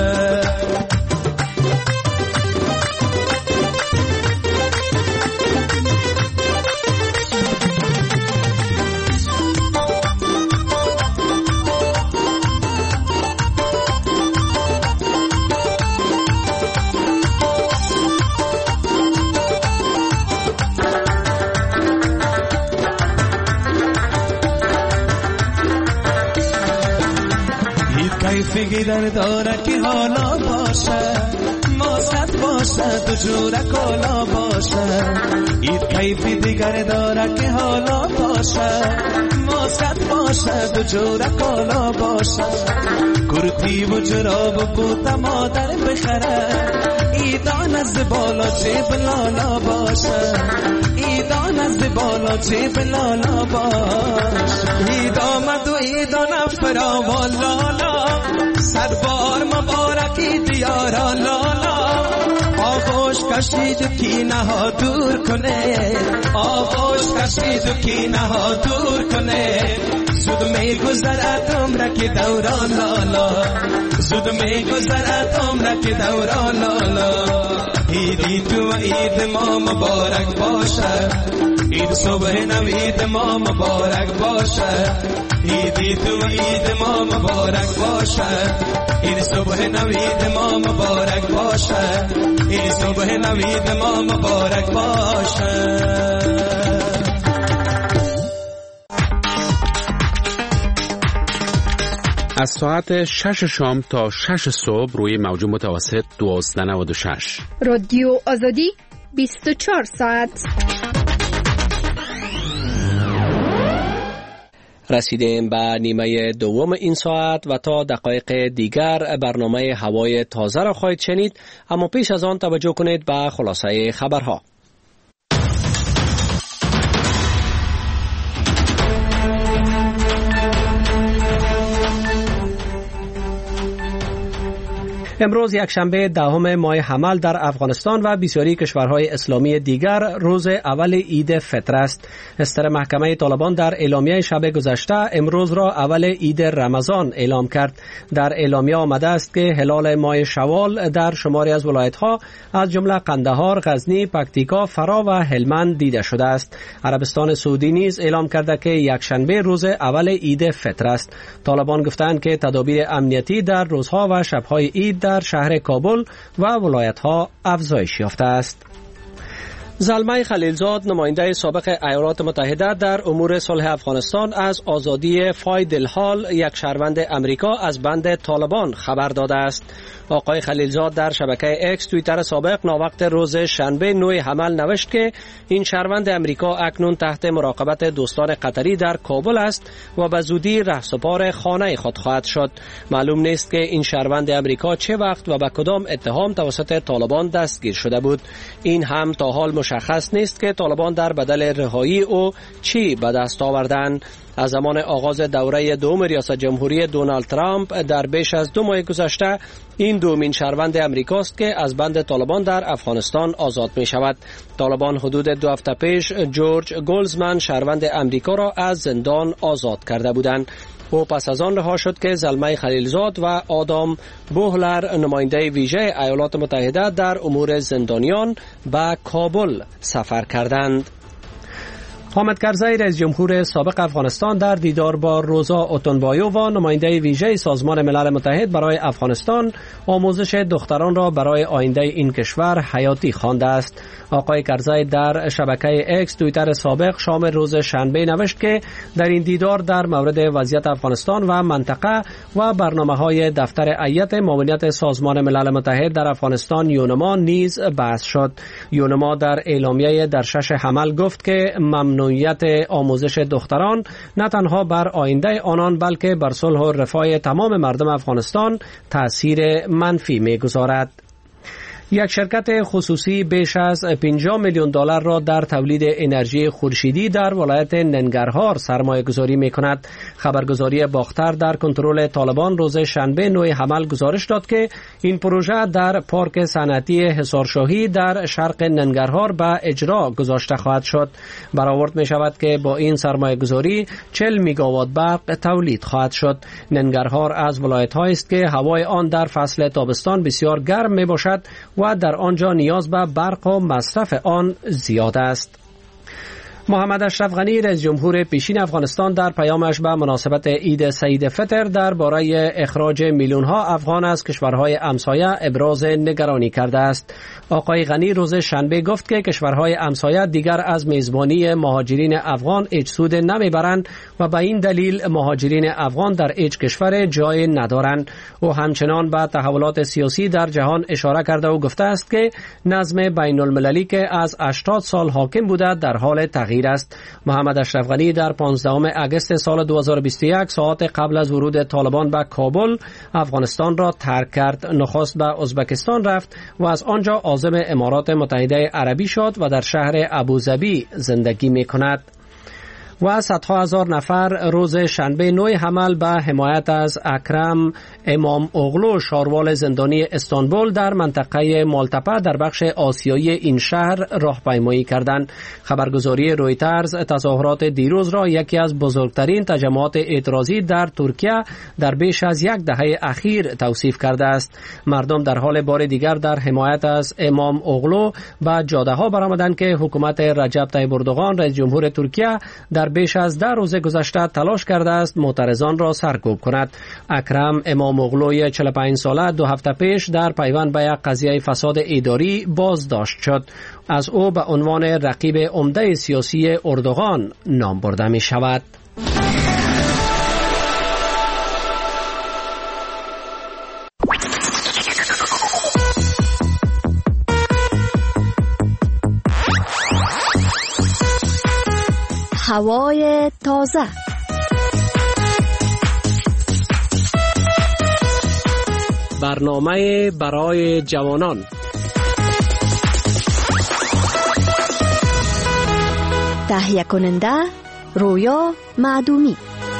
E: کیفی در داره که حالا باشه، ماست باشه تو جوره کالا باشه. اید کیفی دیگر داره که حالا باشه، باشه ماسکت باشه دو جوره کالا باشه کرتی و جراب بوتا مادر بخره ایدان از بالا جیب لالا باشه ایدان از بالا جیب لالا باشه اید آمد و ایدان افرا و لالا سربار مبارکی دیارا لالا آغوش کشید کینه ها دور کنه آغوش کشید کینه ها دور کنه زود می گذرد عمر که دوران لالا زود می گذرد عمر که دوران لالا ایدی تو و اید ما مبارک باشه اید صبح نوید ما مبارک باشه ایدی تو و اید ما مبارک باشه اید صبح نوید ما مبارک باشه اید صبح نوید ما مبارک باشه.
K: از ساعت شش شام تا شش صبح روی موج متوسط دوازده نود و شش
L: رادیو آزادی بیست و چهار ساعت.
A: رسیدیم به نیمه دوم این ساعت و تا دقایق دیگر برنامه هوای تازه را خواهید شنید، اما پیش از آن توجه کنید به خلاصه خبرها. امروز یکشنبه دهم ماه حمل در افغانستان و بسیاری کشورهای اسلامی دیگر روز اول عید فطر است. استر محکمه طالبان در اعلامیه شب گذشته امروز را اول عید رمضان اعلام کرد. در اعلامیه آمده است که هلال ماه شوال در شماری از ولایت‌ها از جمله قندهار، غزنی، پکتیکا، فرا و هلمند دیده شده است. عربستان سعودی نیز اعلام کرده که یکشنبه روز اول عید فطر است. طالبان گفتند که تدابیر امنیتی در روزها و شب‌های عید در شهر کابل و ولایت‌ها افزایش یافته است. زلمه خلیلزاد نماینده سابق ایالات متحده در امور صلح افغانستان از آزادی فاید الحال یک شهروند امریکا از بند طالبان خبر داده است. آقای خلیلزاد در شبکه اکس توییتر سابق ناوقت روز شنبه نوع حمل نوشت که این شهروند امریکا اکنون تحت مراقبت دوستان قطری در کابل است و به زودی رهسپار خانه خود خواهد شد. معلوم نیست که این شهروند امریکا چه وقت و به کدام اتهام توسط طالبان دستگیر شده بود. این هم تا حال مشخص نیست که طالبان در بدل رهایی او چی به دست آوردند. از زمان آغاز دوره دوم ریاست جمهوری دونالد ترامپ در بیش از دو ماه گذشته این دومین شهروند امریکاست که از بند طالبان در افغانستان آزاد می شود. طالبان حدود دو هفته پیش جورج گولزمن شهروند امریکا را از زندان آزاد کرده بودند. او پس از آن رها شد که زلمه خلیلزاد و آدام بوهلر نماینده ویژه ایالات متحده در امور زندانیان به کابل سفر کردند. حامد کرزی رئیس جمهور سابق افغانستان در دیدار با روزا اوتونبایووا نماینده ویژه سازمان ملل متحد برای افغانستان آموزش دختران را برای آینده این کشور حیاتی خوانده است. آقای کرزی در شبکه اکس توییتر سابق شام روز شنبه نوشت که در این دیدار در مورد وضعیت افغانستان و منطقه و برنامه‌های دفتر هیئت معاونت سازمان ملل متحد در افغانستان یونما نیز بحث شد. یونما در اعلامیه در شش حمل گفت که ممنوع ممنوعیت آموزش دختران نه تنها بر آینده آنان بلکه بر صلح و رفاه تمام مردم افغانستان تأثیر منفی می‌گذارد. یک شرکت خصوصی بیش از پنجاه میلیون دلار را در تولید انرژی خورشیدی در ولایت ننگرهار سرمایه گذاری می کند. خبرگزاری باختر در کنترل طالبان روز شنبه نوع حمل گزارش داد که این پروژه در پارک صنعتی حصارشاهی در شرق ننگرهار به اجرا گذاشته خواهد شد. برآورد می شود که با این سرمایه گذاری چهل میگاوات برق تولید خواهد شد. ننگرهار از ولایت هایی است که هوای آن در فصل تابستان بسیار گرم می باشد و در آنجا نیاز به برق و مصرف آن زیاد است. محمد اشرف غنی رئیس جمهور پیشین افغانستان در پیامش به مناسبت عید سعید فطر درباره اخراج میلیون ها افغان از کشورهای همسایه ابراز نگرانی کرده است. آقای غنی روز شنبه گفت که کشورهای همسایه دیگر از میزبانی مهاجرین افغان هیچ سود نمیبرند و به این دلیل مهاجرین افغان در هیچ کشور جای ندارند. او همچنان به تحولات سیاسی در جهان اشاره کرده و گفته است که نظم بین المللی که از هشتاد سال حاکم بوده در حال تغییر پذیر است. محمد اشرف غنی در پانزدهم اگست سال دو هزار و بیست و یک ساعت قبل از ورود طالبان به کابل افغانستان را ترک کرد. نخست به ازبکستان رفت و از آنجا عازم امارات متحده عربی شد و در شهر ابوظبی زندگی می کند. و صدها هزار نفر روز شنبه نوی حمل به حمایت از اکرم امام اغلو شاروال زندانی استانبول در منطقه مالتپه در بخش آسیایی این شهر راهپیمایی کردند. خبرگزاری رویترز تظاهرات دیروز را یکی از بزرگترین تجمعات اعتراضی در ترکیه در بیش از یک دهه اخیر توصیف کرده است. مردم در حال بار دیگر در حمایت از امام اغلو به جاده ها برآمدند که حکومت رجب طیب اردوغان رئیس جمهور ترکیه در بیش از ده روز گذشته تلاش کرده است معترضان را سرکوب کند. اکرم امام اغلوی چهل و پنج ساله دو هفته پیش در پیوند به یک قضیه فساد اداری بازداشت شد. از او به عنوان رقیب عمده سیاسی اردوغان نام برده می شود.
B: هوای تازه.
A: برنامه برای جوانان.
B: تهیه کننده رویا معدومی.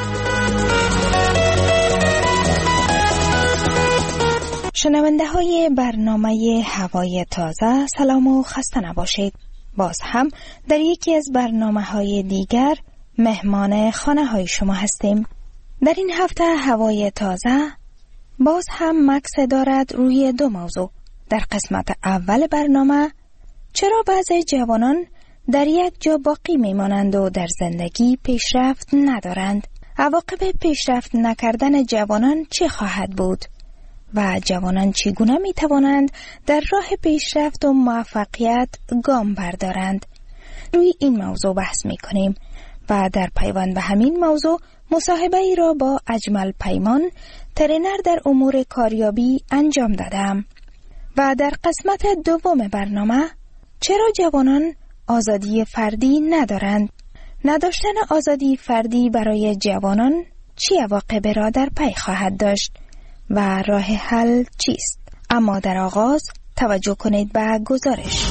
F: شنونده های برنامه هوای تازه سلام و خسته نباشید. باز هم در یکی از برنامه های دیگر مهمان خانه های شما هستیم. در این هفته هوای تازه باز هم مکس دارد روی دو موضوع. در قسمت اول برنامه چرا بعضی جوانان در یک جا باقی میمانند و در زندگی پیشرفت ندارند؟ عواقب پیشرفت نکردن جوانان چه خواهد بود؟ و جوانان چگونه می توانند در راه پیشرفت و موفقیت گام بردارند؟ روی این موضوع بحث می کنیم و در پیوند به همین موضوع مصاحبه ای را با اجمل پیمان ترینر در امور کاریابی انجام دادم. و در قسمت دوم برنامه چرا جوانان آزادی فردی ندارند؟ نداشتن آزادی فردی برای جوانان چه عواقبی را در پی خواهد داشت و راه حل چیست؟ اما در آغاز توجه کنید به گزارش.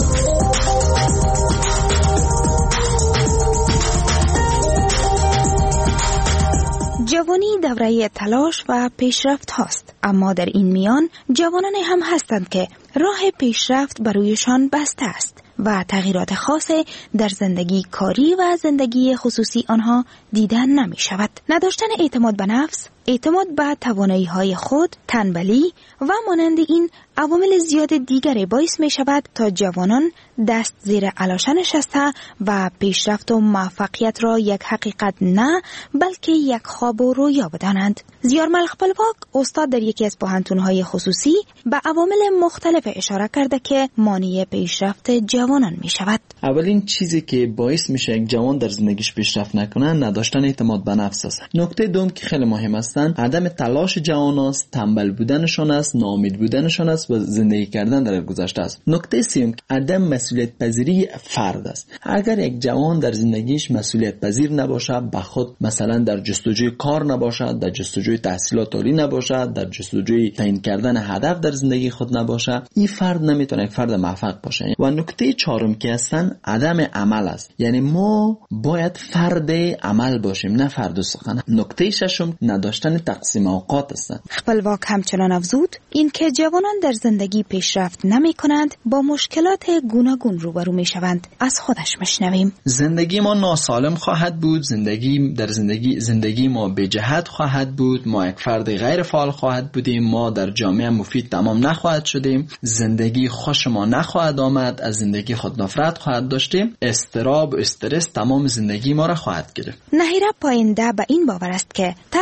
F: جوانی دوره تلاش و پیشرفت هاست، اما در این میان جوانان هم هستند که راه پیشرفت برویشان بسته است و تغییرات خاص در زندگی کاری و زندگی خصوصی آنها دیدن نمی شود. نداشتن اعتماد به نفس، اعتماد به توانایی های خود، تنبلی و مانند این عوامل زیاد دیگری باعث می شود تا جوانان دست زیر علاشه نشسته و پیشرفت و موفقیت را یک حقیقت نه بلکه یک خواب و رویا بدانند. زیارمل خپلواک استاد در یکی از پوهنتون‌های خصوصی به عوامل مختلف اشاره کرده که مانع پیشرفت جوانان می شود.
G: اولین چیزی که باعث میشه یک جوان در زندگیش پیشرفت نکنه نداشتن اعتماد به نفس است. نکته دوم که خیلی مهم است عدم تلاش جوان است، تنبل بودنشان است، ناامید بودنشان است و زندگی کردن در گذشته است. نکته سوم عدم مسئولیت پذیری فرد است. اگر یک جوان در زندگیش مسئولیت پذیر نباشه، به خود مثلا در جستجوی کار نباشد، در جستجوی تحصیلات عالی نباشد، در جستجوی تعیین کردن هدف در زندگی خود نباشه، این فرد نمیتونه یک فرد موفق باشه. و نکته چهارم که هستن عدم عمل است. یعنی ما باید فرد عمل باشیم نه فرد سخن. نکته ششم نداشتن تقسیم اوقات است.
F: خپلواک همچنان افزود این که جوانان در زندگی پیشرفت نمی کنند با مشکلات گوناگون روبرو می شوند. از خودش مشنویم.
G: زندگی ما ناسالم خواهد بود، زندگی در زندگی زندگی ما به جهت خواهد بود، ما یک فرد غیر فعال خواهد بودیم، ما در جامعه مفید تمام نخواهد شدیم، زندگی خوش ما نخواهد آمد، از زندگی خود نفرت خواهد داشتیم، استراب و استرس تمام زندگی ما را خواهد گرفت.
F: نهیره پاینده به این باور است که ترس و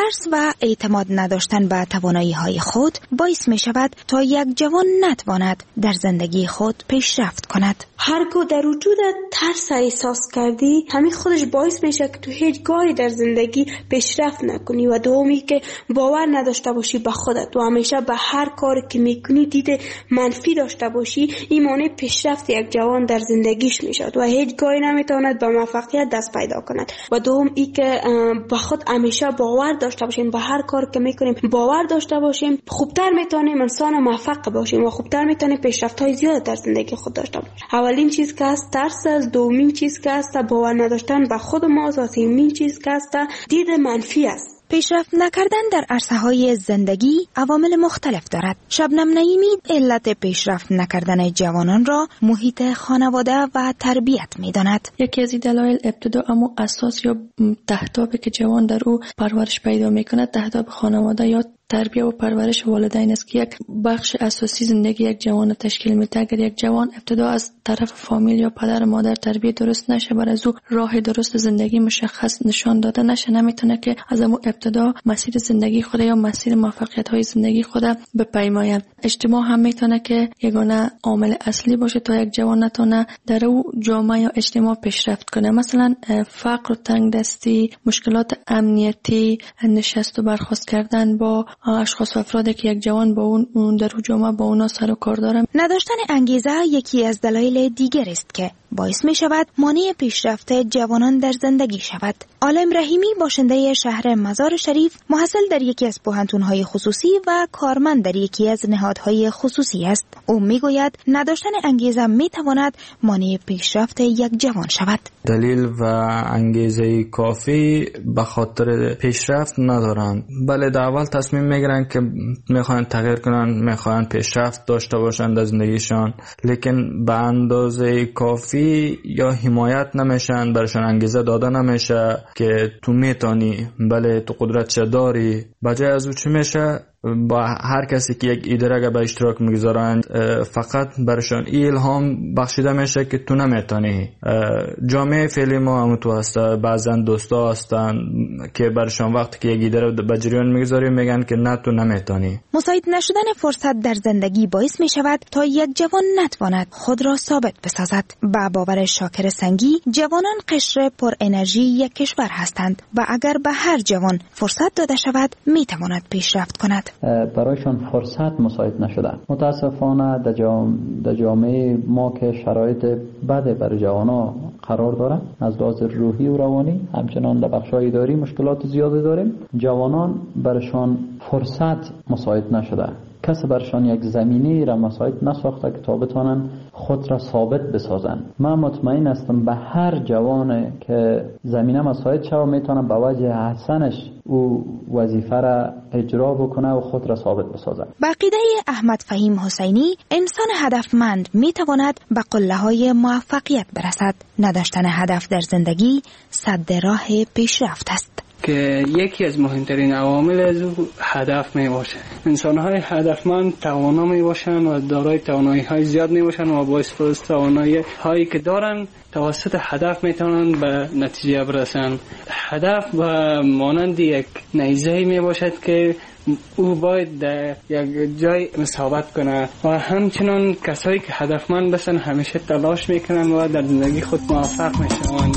F: و اعتماد نداشتن به توانایی های خود باعث می شود تا یک جوان نتواند در زندگی خود پیشرفت کند.
C: هرگاه در وجودت ترس احساس کردی، همین خودش باعث میشه که تو هیچ گاهی در زندگی پیشرفت نکنی و دومی که باور نداشته باشی به خودت و همیشه به هر کاری که میکنی دید منفی داشته باشی. این مانع پیشرفت یک جوان در زندگیش میشد و هیچ گاهی نمیتواند به موفقیت دست پیدا کند. و دوم ای که به خود همیشه باور داشته باشیم، به هر کار که میکنیم باور داشته باشیم، خوبتر میتونیم انسان موفق باشیم و خوبتر میتونیم پیشرفت های زیاد در زندگی خود داشته باشیم. اولین چیز که است ترس است، دومین چیز که است باور نداشتن به خود ما، و سومین چیز که است دید منفی است.
F: پیشرفت نکردن در عرصه‌های زندگی عوامل مختلف دارد. شبنم نعیمی علت پیشرفت نکردن جوانان را محیط خانواده و تربیت می‌داند.
I: یکی از دلایل ابتدا اما اساس یا تهدابی که جوان در او پرورش پیدا می‌کند تهداب خانواده یا تربیت و پرورش والدین است که یک بخش اساسی زندگی یک جوان تشکیل میده. اگر یک جوان ابتدا از طرف فامیل یا پدر و مادر تربیت درست نشه، بر از او راه درست زندگی مشخص نشان داده نشه، نمیتونه که از امو ابتدا مسیر زندگی خود یا مسیر موفقیت های زندگی خود بپیماید. اجتماع هم میتونه که یگانه عامل اصلی باشه تا یک جوان نتونه در او جامعه یا اجتماع پیشرفت کنه. مثلا فقر و تنگ دستی، مشکلات امنیتی، نشست و برخاست کردن با اشخاص و افرادی که یک جوان با اون در جامعه با اونا سر و کار داره.
F: نداشتن انگیزه یکی از دلایل دیگر است که باعث می شود مانع پیشرفت جوانان در زندگی شود. عالم رحیمی باشنده شهر مزار شریف، محصل در یکی از پوهنتون‌های خصوصی و کارمند در یکی از نهادهای خصوصی است. او می گوید نداشتن انگیزه می تواند مانع پیشرفت یک جوان شود.
J: دلیل و انگیزه کافی به خاطر پیشرفت ندارند. بله، در اول تصمیم میگیرن که میخوان تغییر کنن، میخوان پیشرفت داشته باشند در زندگیشان، لیکن به اندازه کافی یا حمایت نمیشن، برشان انگیزه داده نمیشه که تو میتونی، بله تو قدرت داری. بجای از او چی میشه؟ با هر کسی که یک ایده را به اشتراک میگذارند فقط برشان الهام بخشیده میشه که تو نمیتونی. جامعه فعلی ما هم تو هسته، بعضن دوستا هستن که برشان وقتی که یک ایده را به جریان میگذاری میگن که نه تو نمیتونی.
F: مساعد نشدن فرصت در زندگی باعث میشود تا یک جوان نتواند خود را ثابت بسازد. با باور شاکر سنگی، جوانان قشر پر انرژی یک کشور هستند و اگر به هر جوان فرصت داده شود میتواند پیشرفت کند.
X: برایشان فرصت مساعد نشده. متاسفانه در جام... جامعه ما که شرایط بده برای جوانا قرار داره، از لحاظ روحی و روانی، همچنان در بخش‌های اداری مشکلات زیادی داریم. جوانان برایشان فرصت مساعد نشده. کسی برشان یک زمینه را مساعد نساخته که تا بتوانند خود را ثابت بسازن. من مطمئن هستم به هر جوان که زمینه مساعد شود میتونه به وجه حسنش او وظیفه را اجرا بکنه و خود را ثابت بسازه.
F: با عقیده احمد فهیم حسینی، انسان هدفمند میتواند به قله‌های موفقیت برسد. نداشتن هدف در زندگی سد راه پیشرفت است.
Y: که یکی از مهمترین عوامل از او هدف می باشه. انسان‌های هدفمند توانا می باشن و دارای توانایی‌های زیاد می باشن و با استفاده از توانایی‌هایی که دارن توسط هدف می توانند به نتیجه برسن. هدف و مانند یک نیزه‌ای می باشد که او باید در یک جای ثابت کنه و همچنان کسایی که هدفمند باشن همیشه تلاش میکنن و در زندگی خود موفق میشوند.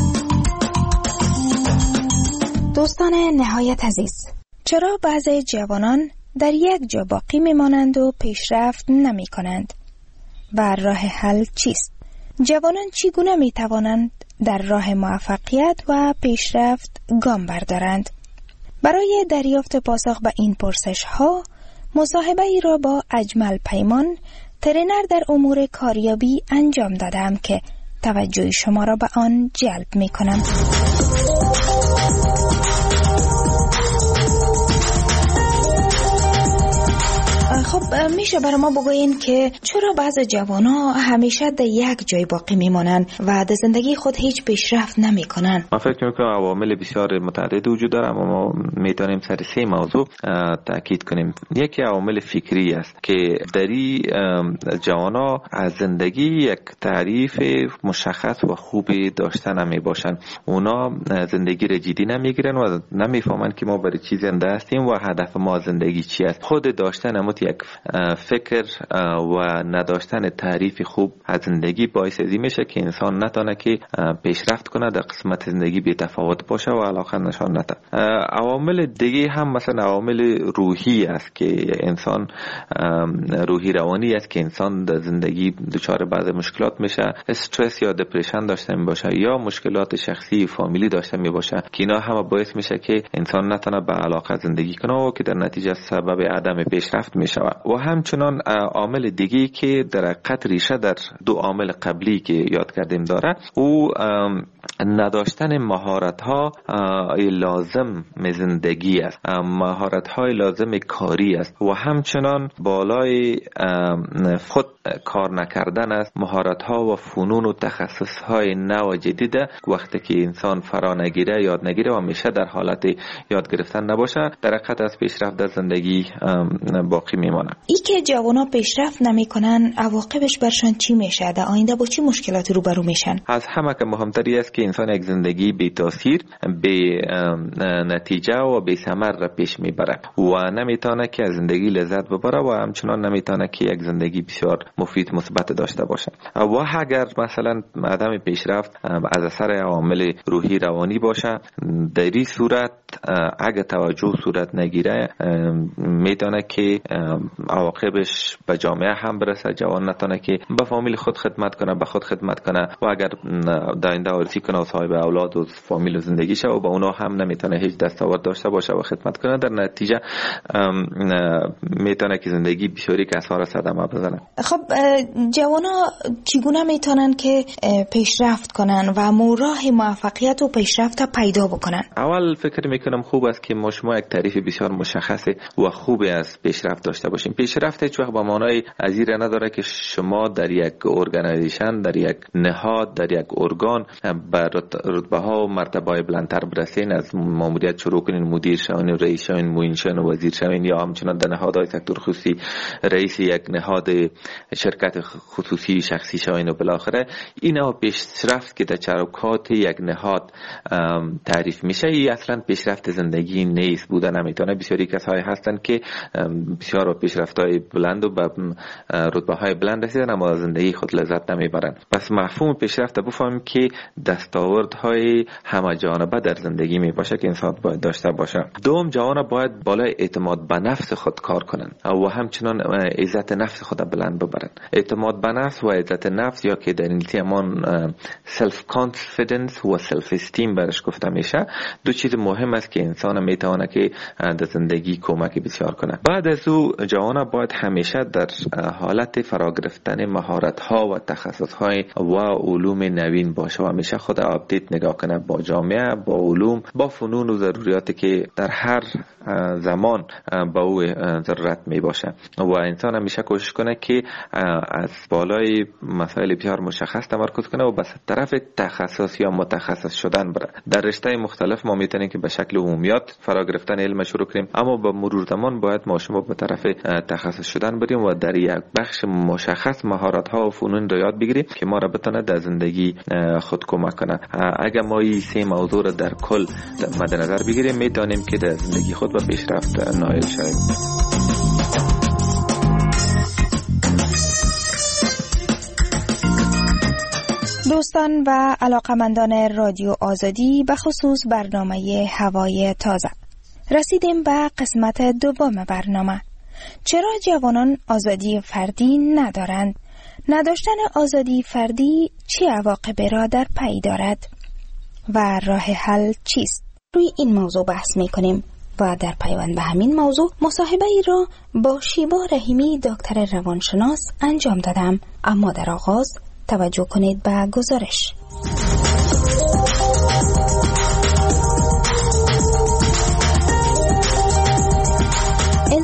F: دوستان نهایت عزیز، چرا بعضی جوانان در یک جا باقی میمانند و پیشرفت نمی کنند؟ و راه حل چیست؟ جوانان چگونه می توانند در راه موفقیت و پیشرفت گام بردارند؟ برای دریافت پاسخ به این پرسش ها، مصاحبه ای را با اجمل پیمان، ترینر در امور کاریابی انجام دادم که توجه شما را به آن جلب می کنم. خب میشه برای ما بگوین که چرا بعض جوانا همیشه در یک جای باقی میمانن و در زندگی خود هیچ پیشرفت نمیکنن؟
N: من فکر میکنم عوامل بسیار متعدد وجود داره، اما ما میتونیم سر سه موضوع تاکید کنیم. یکی عوامل فکری است که دری جوانا از زندگی یک تعریف مشخص و خوبی داشتن نمی باشن. اونا زندگی را جدی نمیگیرن و نمیفهمن که ما برای چی زنده هستیم و هدف ما زندگی چی است. خود داشتن اموت یک فکر و نداشتن تعریف خوب از زندگی باعث ازی میشه که انسان نتونه که پیشرفت کنه، در قسمت زندگی بی تفاوت باشه و علاقه نشان نده. عوامل دیگه هم مثلا عوامل روحی است که انسان روحی روانی است که انسان در زندگی دچار بعض مشکلات میشه، استرس یا دپرشن داشته می باشه یا مشکلات شخصی فامیلی داشته می باشه که اینا هم باعث میشه که انسان نتونه به علاقه زندگی کنه و که در نتیجه سبب عدم پیشرفت میشه. و همچنان عامل دیگه که در حقیقت ریشه در دو عامل قبلی که یاد کردیم داره، او نداشتن مهارت ها لازم زندگی است، مهارت های لازم کاری است و همچنان بالای خود کار نکردن است. مهارت ها و فنون و تخصص های نو و جدید وقتی که انسان فرا نگیره، یاد نگیره و میشه در حالت یاد گرفتن نباشه، در حقیقت از پیشرفت در زندگی باقی میمانه.
F: ای که جوانا پیشرفت نمیکنن عواقبش برشان چی میشه؟ در آینده با چی مشکلاتی روبرو میشن؟
N: از همه که مهمتری است که انسان یک زندگی بی تاثیر، بی نتیجه و بی ثمر را پیش میبره و نمیتونه که از زندگی لذت ببره و همچنان نمیتونه که یک زندگی بسیار مفید مثبت داشته باشه. و اگر مثلا عدم پیشرفت از اثر عوامل روحی روانی باشه، در این صورت اگه توجه صورت نگیره میتونه که عواقبش به جامعه هم برسه. جوان نتونه که به فامیل خود خدمت کنه، به خود خدمت کنه و اگر در آینده وارثی کنه و صاحب اولاد و فامیل و زندگی شه و با اونا هم نمیتونه هیچ دستاورد داشته باشه و خدمت کنه، در نتیجه میتونه که زندگی بسیاری کسا را صدمه بزنه.
F: خب جوانا چگونه میتونن که پیشرفت کنن و راه موفقیت و پیشرفت پیدا بکنن؟
N: اول فکر میکنم خوب است که ما شما یک تعریف بسیار مشخص و خوبی از پیشرفت داشته باشیم. پیشرفت هیچ وقت با معنای ازیره نداره که شما در یک ارگانیزیشن، در یک نهاد، در یک ارگان به رتبه ها و مرتبه های بلندتر برسین، از ماموریت شروع کنین، مدیر شوین، رئیس شوین، معین شوین، وزیر شوین یا همچنان در نهادهای سکتور خصوصی رئیس یک نهاد شرکت خصوصی شخصی شوین و بالاخره اینا پیشرفت که در چروکات یک نهاد تعریف میشه، این اصلا پیشرفت زندگی نیست. بوده نمیتونه. بسیاری کسایی هستن که بسیار پیشرفت‌های بلند و به رتبه‌های بلند رسیدن اما زندگی خود لذت نمیبرن. پس مفهوم پیشرفت بفهمیم که دستاوردهای همه جانبه در زندگی می باشه که انسان باید داشته باشه. دوم، جوان باید بالای اعتماد به نفس خود کار کنن و همچنان عزت نفس خود بلند ببرن. اعتماد به نفس و عزت نفس یا که در انگلیسی همان سلف کانفیدنس و سلف استیم برش گفته میشه، دو چیز مهم است که انسان میتونه که در زندگی کمک بسیار کنه. بعد از او جوان باید همیشه در حالت فرا گرفتن مهارت ها و تخصص های و علوم نوین باشه و همیشه خود آپدیت نگاه کنه با جامعه، با علوم، با فنون و ضروریاتی که در هر زمان با او ضرورت می باشه و انسان همیشه کوشش کنه که از بالای مسائل بسیار مشخص تمرکز کنه و به طرف تخصص یا متخصص شدن بره. در رشته مختلف ما میتونیم که به شکل عمومیات فرا گرفتن علم شروع کنیم، اما با مرور زمان باید ما شما به طرف تخصص شدن بریم و در یک بخش مشخص مهارت ها و فنون رو یاد بگیریم که ما را بتونه در زندگی خود کمک کنه. اگر ما این سه موضوع را در کل مد نظر بگیریم میتونیم که در زندگی خود به پیشرفت نائل شویم.
F: دوستان و علاقمندان رادیو آزادی، به خصوص برنامه هوای تازه، رسیدیم به قسمت دوم برنامه. چرا جوانان آزادی فردی ندارند؟ نداشتن آزادی فردی چه عواقبی را در پی دارد و راه حل چیست؟ روی این موضوع بحث می‌کنیم و در پیوند به همین موضوع مصاحبه ای را با شیبا رحیمی دکتر روانشناس انجام دادم. اما در آغاز توجه کنید به گزارش. انسان‌ها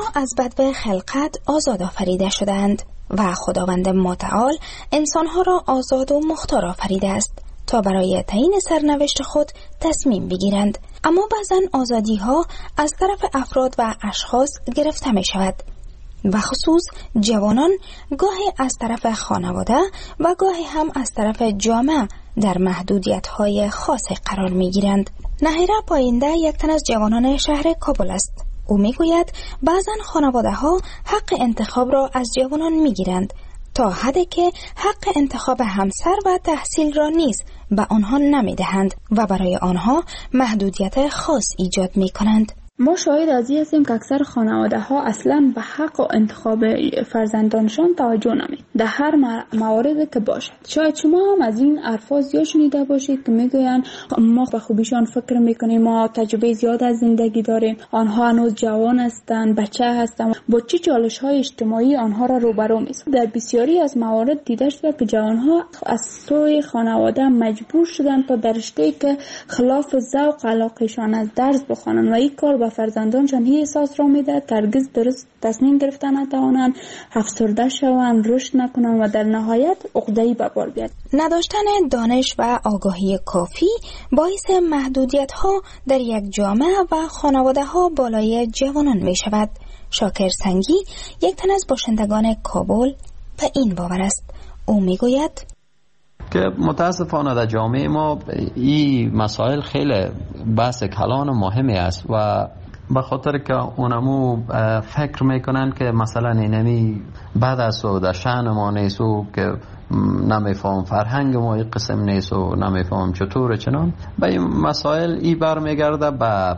F: از بدو خلقت آزاد آفریده شدند و خداوند متعال انسانها را آزاد و مختار آفریده است تا برای تعیین سرنوشت خود تصمیم بگیرند. اما بعضن آزادی ها از طرف افراد و اشخاص گرفته می شود و خصوص جوانان گاهی از طرف خانواده و گاهی هم از طرف جامعه در محدودیت های خاصی قرار می گیرند. نهیره پاینده یک تن از جوانان شهر کابل است. او می گوید بعضن خانواده ها حق انتخاب را از جوانان می گیرند تا حدی که حق انتخاب همسر و تحصیل را نیز به آنها نمی دهند و برای آنها محدودیت خاص ایجاد می کنند.
O: ما شاهد از این هستیم که اکثر خانواده ها اصلا به حق و انتخاب فرزندانشان توجه نمی در هر موارد که باشد. شاید شما هم از این الفاظ زیاد شنیده باشید که میگویند ما به خوبیشان فکر میکنیم، ما تجربه زیاد از زندگی داریم، آنها هنوز جوان هستند، بچه هستند، با چه چالش های اجتماعی آنها را روبرو می‌سازد. در بسیاری از موارد دیده شده که جوانها از سوی خانواده مجبور شدند تا در رشته‌ای که خلاف ذوق علاقه‌شان از درس بخوانند و این کار به فرزندانشان هی احساس را میده ترگز درست تصمیم گرفتن نتوانند، افسرده شوند، رشد نکنند و در نهایت عقده‌ای به بار بیاید.
F: نداشتن دانش و آگاهی کافی باعث محدودیت ها در یک جامعه و خانواده ها بالای جوانان می شود. شاکر سنگی یک تن از باشندگان کابل به این باور است. او می گوید
X: که متاسفانه در جامعه ما این مسائل خیلی بحث کلان و مهمی است و به خاطر که اونمو فکر میکنن که مثلا اینمی بعد از و در شأن ما نیست و که نمیفهم فرهنگ ما این قسم نیست و نمیفهم چطور چنان به این مسائل ای برمیگرده به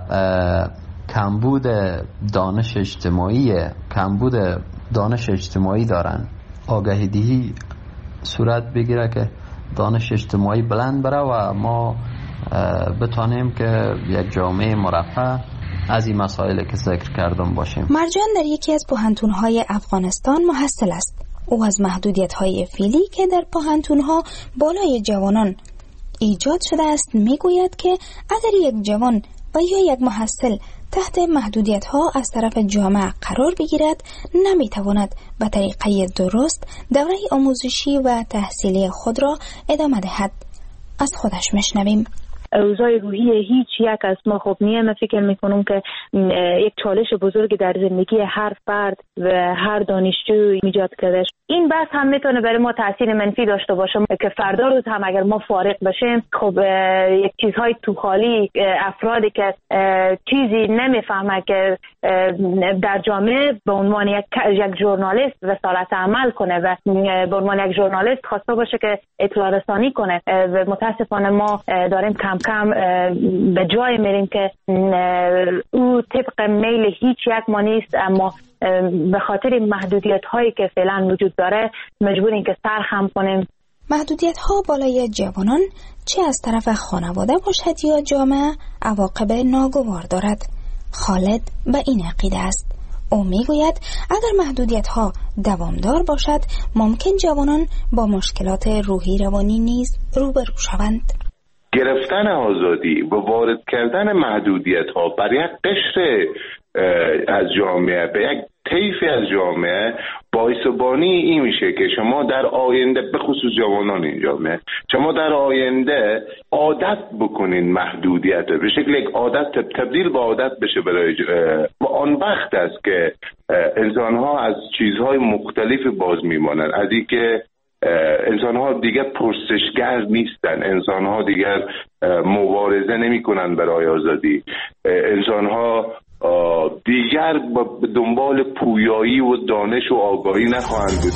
X: کمبود دانش اجتماعی کمبود دانش اجتماعی دارن. آگاهی دهی صورت بگیره که دانش اجتماعی بلند بره و ما بتانیم که یک جامعه مرفه از این مسائل که ذکر کردم باشیم.
F: مرجان در یکی از پوهنتون‌های افغانستان محصل است. او از محدودیت‌های فعلی که در پوهنتون‌ها بالای جوانان ایجاد شده است میگوید که اگر یک جوان و یا یک محصل تحت محدودیت‌ها از طرف جامعه قرار بگیرد نمیتواند به طریقه درست دوره آموزشی و تحصیلی خود را ادامه دهد. از خودش میشنویم.
U: اوضاع روحی هیچ یک از ما خوب نیه. من فکر میکنم که یک چالش بزرگ در زندگی هر فرد و هر دانشجو ایجاد کرده. این بحث هم میتونه برای ما تاثیر منفی داشته باشه که فردا روز هم اگر ما فارغ بشیم خب یک چیزهای تو خالی افرادی که چیزی نمیفهمه که در جامعه به عنوان یک یک ژورنالیست رسالت عمل کنه و به عنوان یک ژورنالیست خواسته باشه که اطلاع رسانی کنه و متاسفانه ما داریم کم کم به جای میریم که او طبق میل هیچ یک ما نیست، اما به خاطر محدودیت هایی که فعلا وجود داره مجبوریم که سر خم کنیم.
F: محدودیت ها بالای جوانان چه از طرف خانواده باشد یا جامعه عواقب ناگوار دارد. خالد به این عقیده است. او میگوید اگر محدودیت ها دوامدار باشد ممکن جوانان با مشکلات روحی روانی نیز روبرو شوند.
P: گرفتن آزادی و وارد کردن محدودیت ها بر یک قشر از جامعه به یک طیفی از جامعه باعث و بانی این میشه که شما در آینده به خصوص جوانان این جامعه شما در آینده عادت بکنین محدودیت به شکل یک عادت تبدیل به عادت بشه برای و آن وقت است که انسان ها از چیزهای مختلف باز میمانند، از این که انسان ها دیگر پرسشگر نیستن، انسان ها دیگر مبارزه نمی کنن برای آزادی، انسان ها دیگر به دنبال پویایی و دانش و آگاهی نخواهند بود.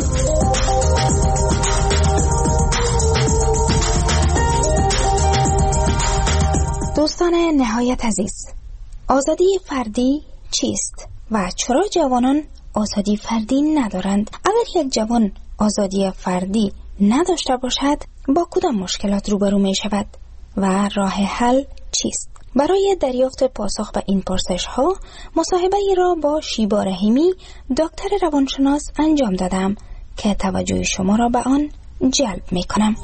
F: دوستان نهایت عزیز، آزادی فردی چیست و چرا جوانان آزادی فردی ندارند؟ اگر یک جوان آزادی فردی نداشته باشد با کدام مشکلات روبرو می شود و راه حل چیست؟ برای دریافت پاسخ به این پرسش ها مصاحبه را با شیبا رحیمی دکتر روانشناس انجام دادم که توجه شما را به آن جلب می کنم.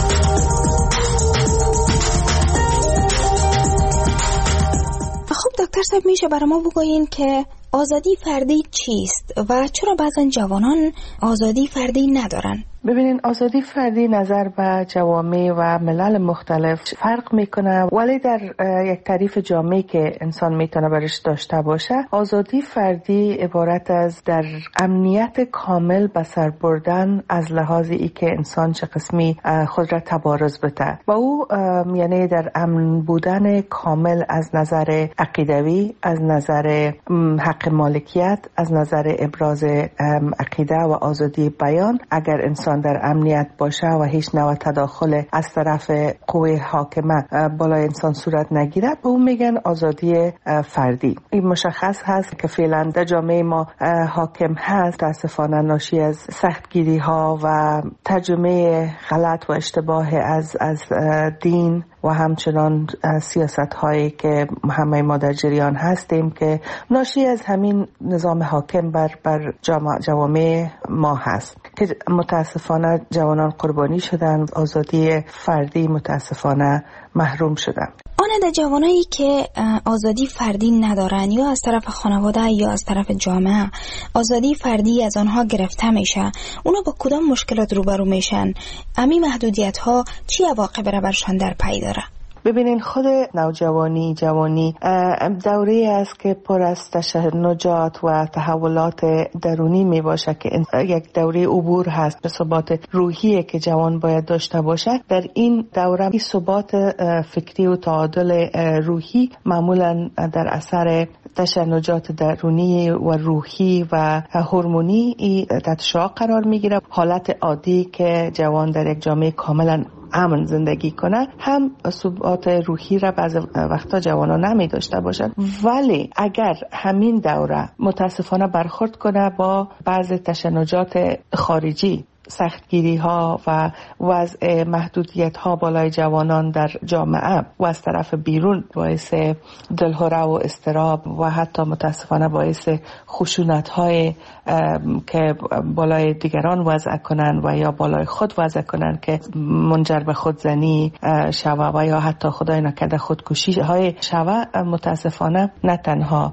F: خب دکتر صاحب میشه برای ما بگوین که آزادی فردی چیست و چرا بعضن جوانان آزادی فردی ندارن؟
D: ببینین، آزادی فردی نظر به جوامع و ملل مختلف فرق میکنه، ولی در یک تعریف جامعی که انسان میتونه برش داشته باشه، آزادی فردی عبارت از در امنیت کامل به سر بردن از لحاظ ای که انسان چه قسمی خود را تبارز بده و او یعنی در امن بودن کامل از نظر عقیدوی، از نظر حق مالکیت، از نظر ابراز عقیده و آزادی بیان. اگر انسان در امنیت باشه و هیچ نوع تداخل از طرف قوه حاکمه بالای انسان صورت نگیره، به اون میگن آزادی فردی. این مشخص هست که فعلا در جامعه ما حاکم هست متاسفانه ناشی از سختگیری ها و ترجمه غلط و اشتباه از از دین و همچنان سیاست هایی که همه ما در جریان هستیم که ناشی از همین نظام حاکم بر بر جوامع ما هست که متاسفانه جوانان قربانی شدن، آزادی فردی متاسفانه محروم شدن.
F: آن در جوانایی که آزادی فردی ندارن یا از طرف خانواده یا از طرف جامعه آزادی فردی از آنها گرفته میشه، اونا با کدام مشکلات روبرو میشن؟ امی محدودیت ها چی عواقب را برشان در پی داره؟
D: ببینین، خود نوجوانی جوانی دوره است که پر از تشنجات و تحولات درونی می باشه که یک دوره عبور هست به ثبات روحی که جوان باید داشته باشه. در این دوره این ثبات فکری و تعادل روحی معمولا در اثر تشنجات درونی و روحی و هورمونی تحت شعاع قرار می گیره. حالت عادی که جوان در یک جامعه کاملا امن زندگی کنه هم ثبات روحی را بعض وقتا جوانا نمی داشته باشند. ولی اگر همین دوره متاسفانه برخورد کنه با بعض تشنجات خارجی، سختگیری ها و وضع محدودیت ها بالای جوانان در جامعه و از طرف بیرون باعث دلهره و اضطراب و حتی متاسفانه باعث خشونت های که بالای دیگران وضع کنن و یا بالای خود وضع کنن که منجر به خودزنی شوه و یا حتی خدای نکرده خودکشی های شوه، متاسفانه نه تنها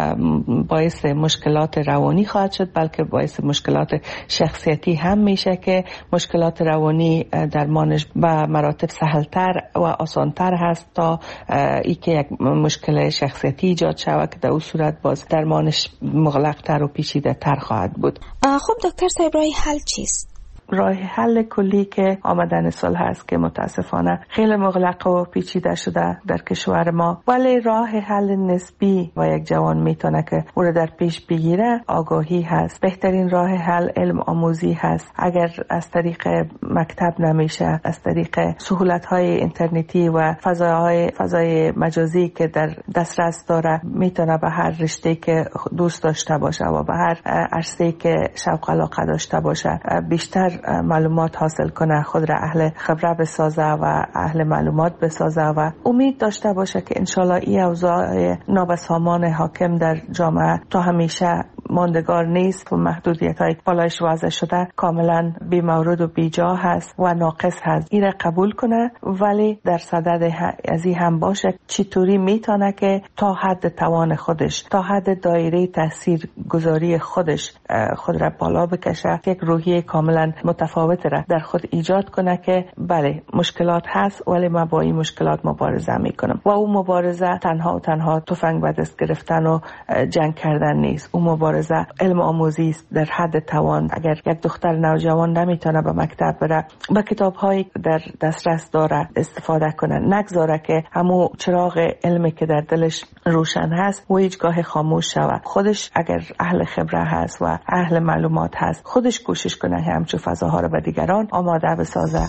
D: باعث مشکلات روانی خواهد شد بلکه باعث مشکلات شخصیتی هم می میشه که مشکلات روانی درمانش به مراتب سهلتر و آسانتر هست تا ای که یک مشکل شخصیتی ایجاد شود که در اون صورت باز درمانش مغلق‌تر و پیچیده‌تر خواهد بود.
F: خب دکتر صاحب، راه حل چیست؟
D: راه حل کلی که آمدن صلح هست که متاسفانه خیلی مغلق و پیچیده شده در کشور ما، ولی راه حل نسبی و یک جوان میتونه که او رو در پیش بگیره آگاهی هست. بهترین راه حل علم آموزی هست. اگر از طریق مکتب نمیشه، از طریق سهولت‌های اینترنتی و فضاهای فضای مجازی که در دسترس داره میتونه به هر رشته که دوست داشته باشه و به هر عرصه‌ای که شوق علاقه داشته باشه بیشتر معلومات حاصل کنه، خود را اهل خبره بسازه و اهل معلومات بسازه و امید داشته باشه که انشالله این اوضاع نابسامان حاکم در جامعه تا همیشه ماندگار نیست و محدودیت های بالایش وضع شده کاملا بی مورد و بی جا هست و ناقص هست. این را قبول کنه، ولی در صدد از این هم باشه چطوری میتونه که تا حد توان خودش، تا حد دایره تاثیر گذاری خودش خود را بالا بکشه، یک روحیه کاملا متفاوت را در خود ایجاد کنه که بله مشکلات هست ولی من با این مشکلات مبارزه میکنم. و اون مبارزه تنها و تنها تفنگ به دست گرفتن و جنگ کردن نیست. اون مبارزه علم آموزی است در حد توان. اگر یک دختر نوجوان نمیتونه به مکتب بره، با کتاب‌هایی در دسترس داره استفاده کنه، نگذاره که همون چراغ علمی که در دلش روشن هست و هیچگاه خاموش شود. خودش اگر اهل خبره هست و اهل معلومات هست، خودش کوشش کنه همچون فضاها رو به دیگران آماده بسازه.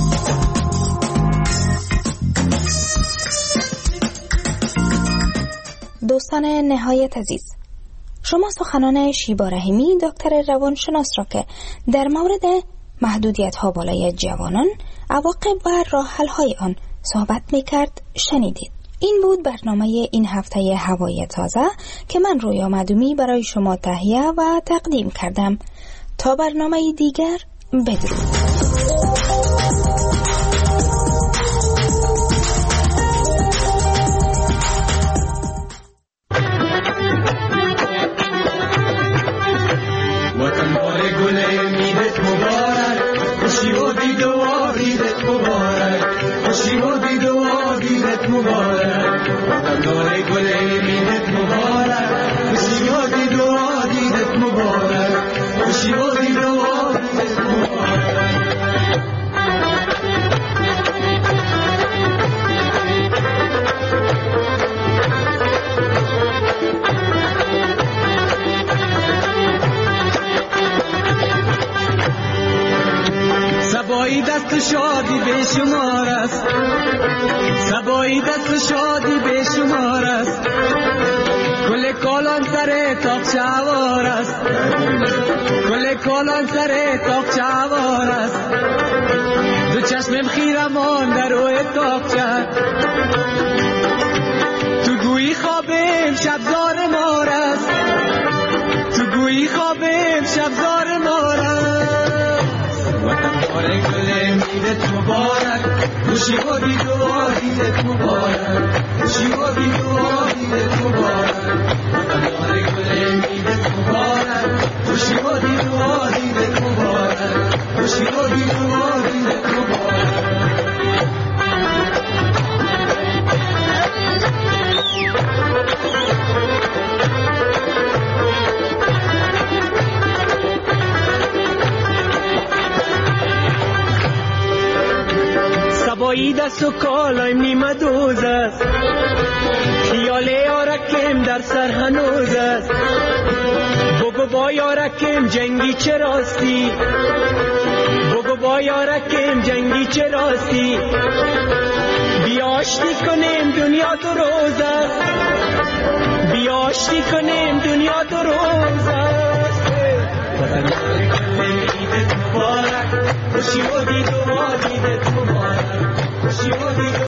F: دوستان نهایت عزیز، شما سخنان شیبا رحیمی دکتر روانشناس را که در مورد محدودیت ها بالای جوانان، عواقب و راه حل های آن صحبت میکرد شنیدید. این بود برنامه این هفته هوای تازه که من رویا مدومی برای شما تهیه و تقدیم کردم. تا برنامه دیگر، بدرود.
E: دید و دیدت مبارک وطندار گل میدت مبارک خوشی و دید و دیدت مبارک خوشی و دید و دیدت مبارک سبایی دست شادی به شمار است سبایی دست شادی به شمار است کل کالان سر تاق چوار است کل کالان سر تاق چوار است دو چشمم خیرمان در روی تاق چه تو گویی خوابم شبزار مار است تو گویی خوابم شبزار مار است وطندار گل میدت مبارک خوشی و دید و دیدت مبارک خوشی و دید و دیدت مبارک وطندار گل میدت مبارک خوشی و دید و دیدت مبارک خوشی و دید و دیدت مبارک سبایی دست و کالایم نیمه دوز است خیال یارکم در سر هنوز است بگو با یارکم جنگی چه راستی بگو با یارکم جنگی چه راستی بیا آشتی کنیم دنیا دو روز است بیا آشتی کنیم دنیا دو روز است وطندار گل میدت مبارک خوشی و دید و دیدت مبارک خوشی و دید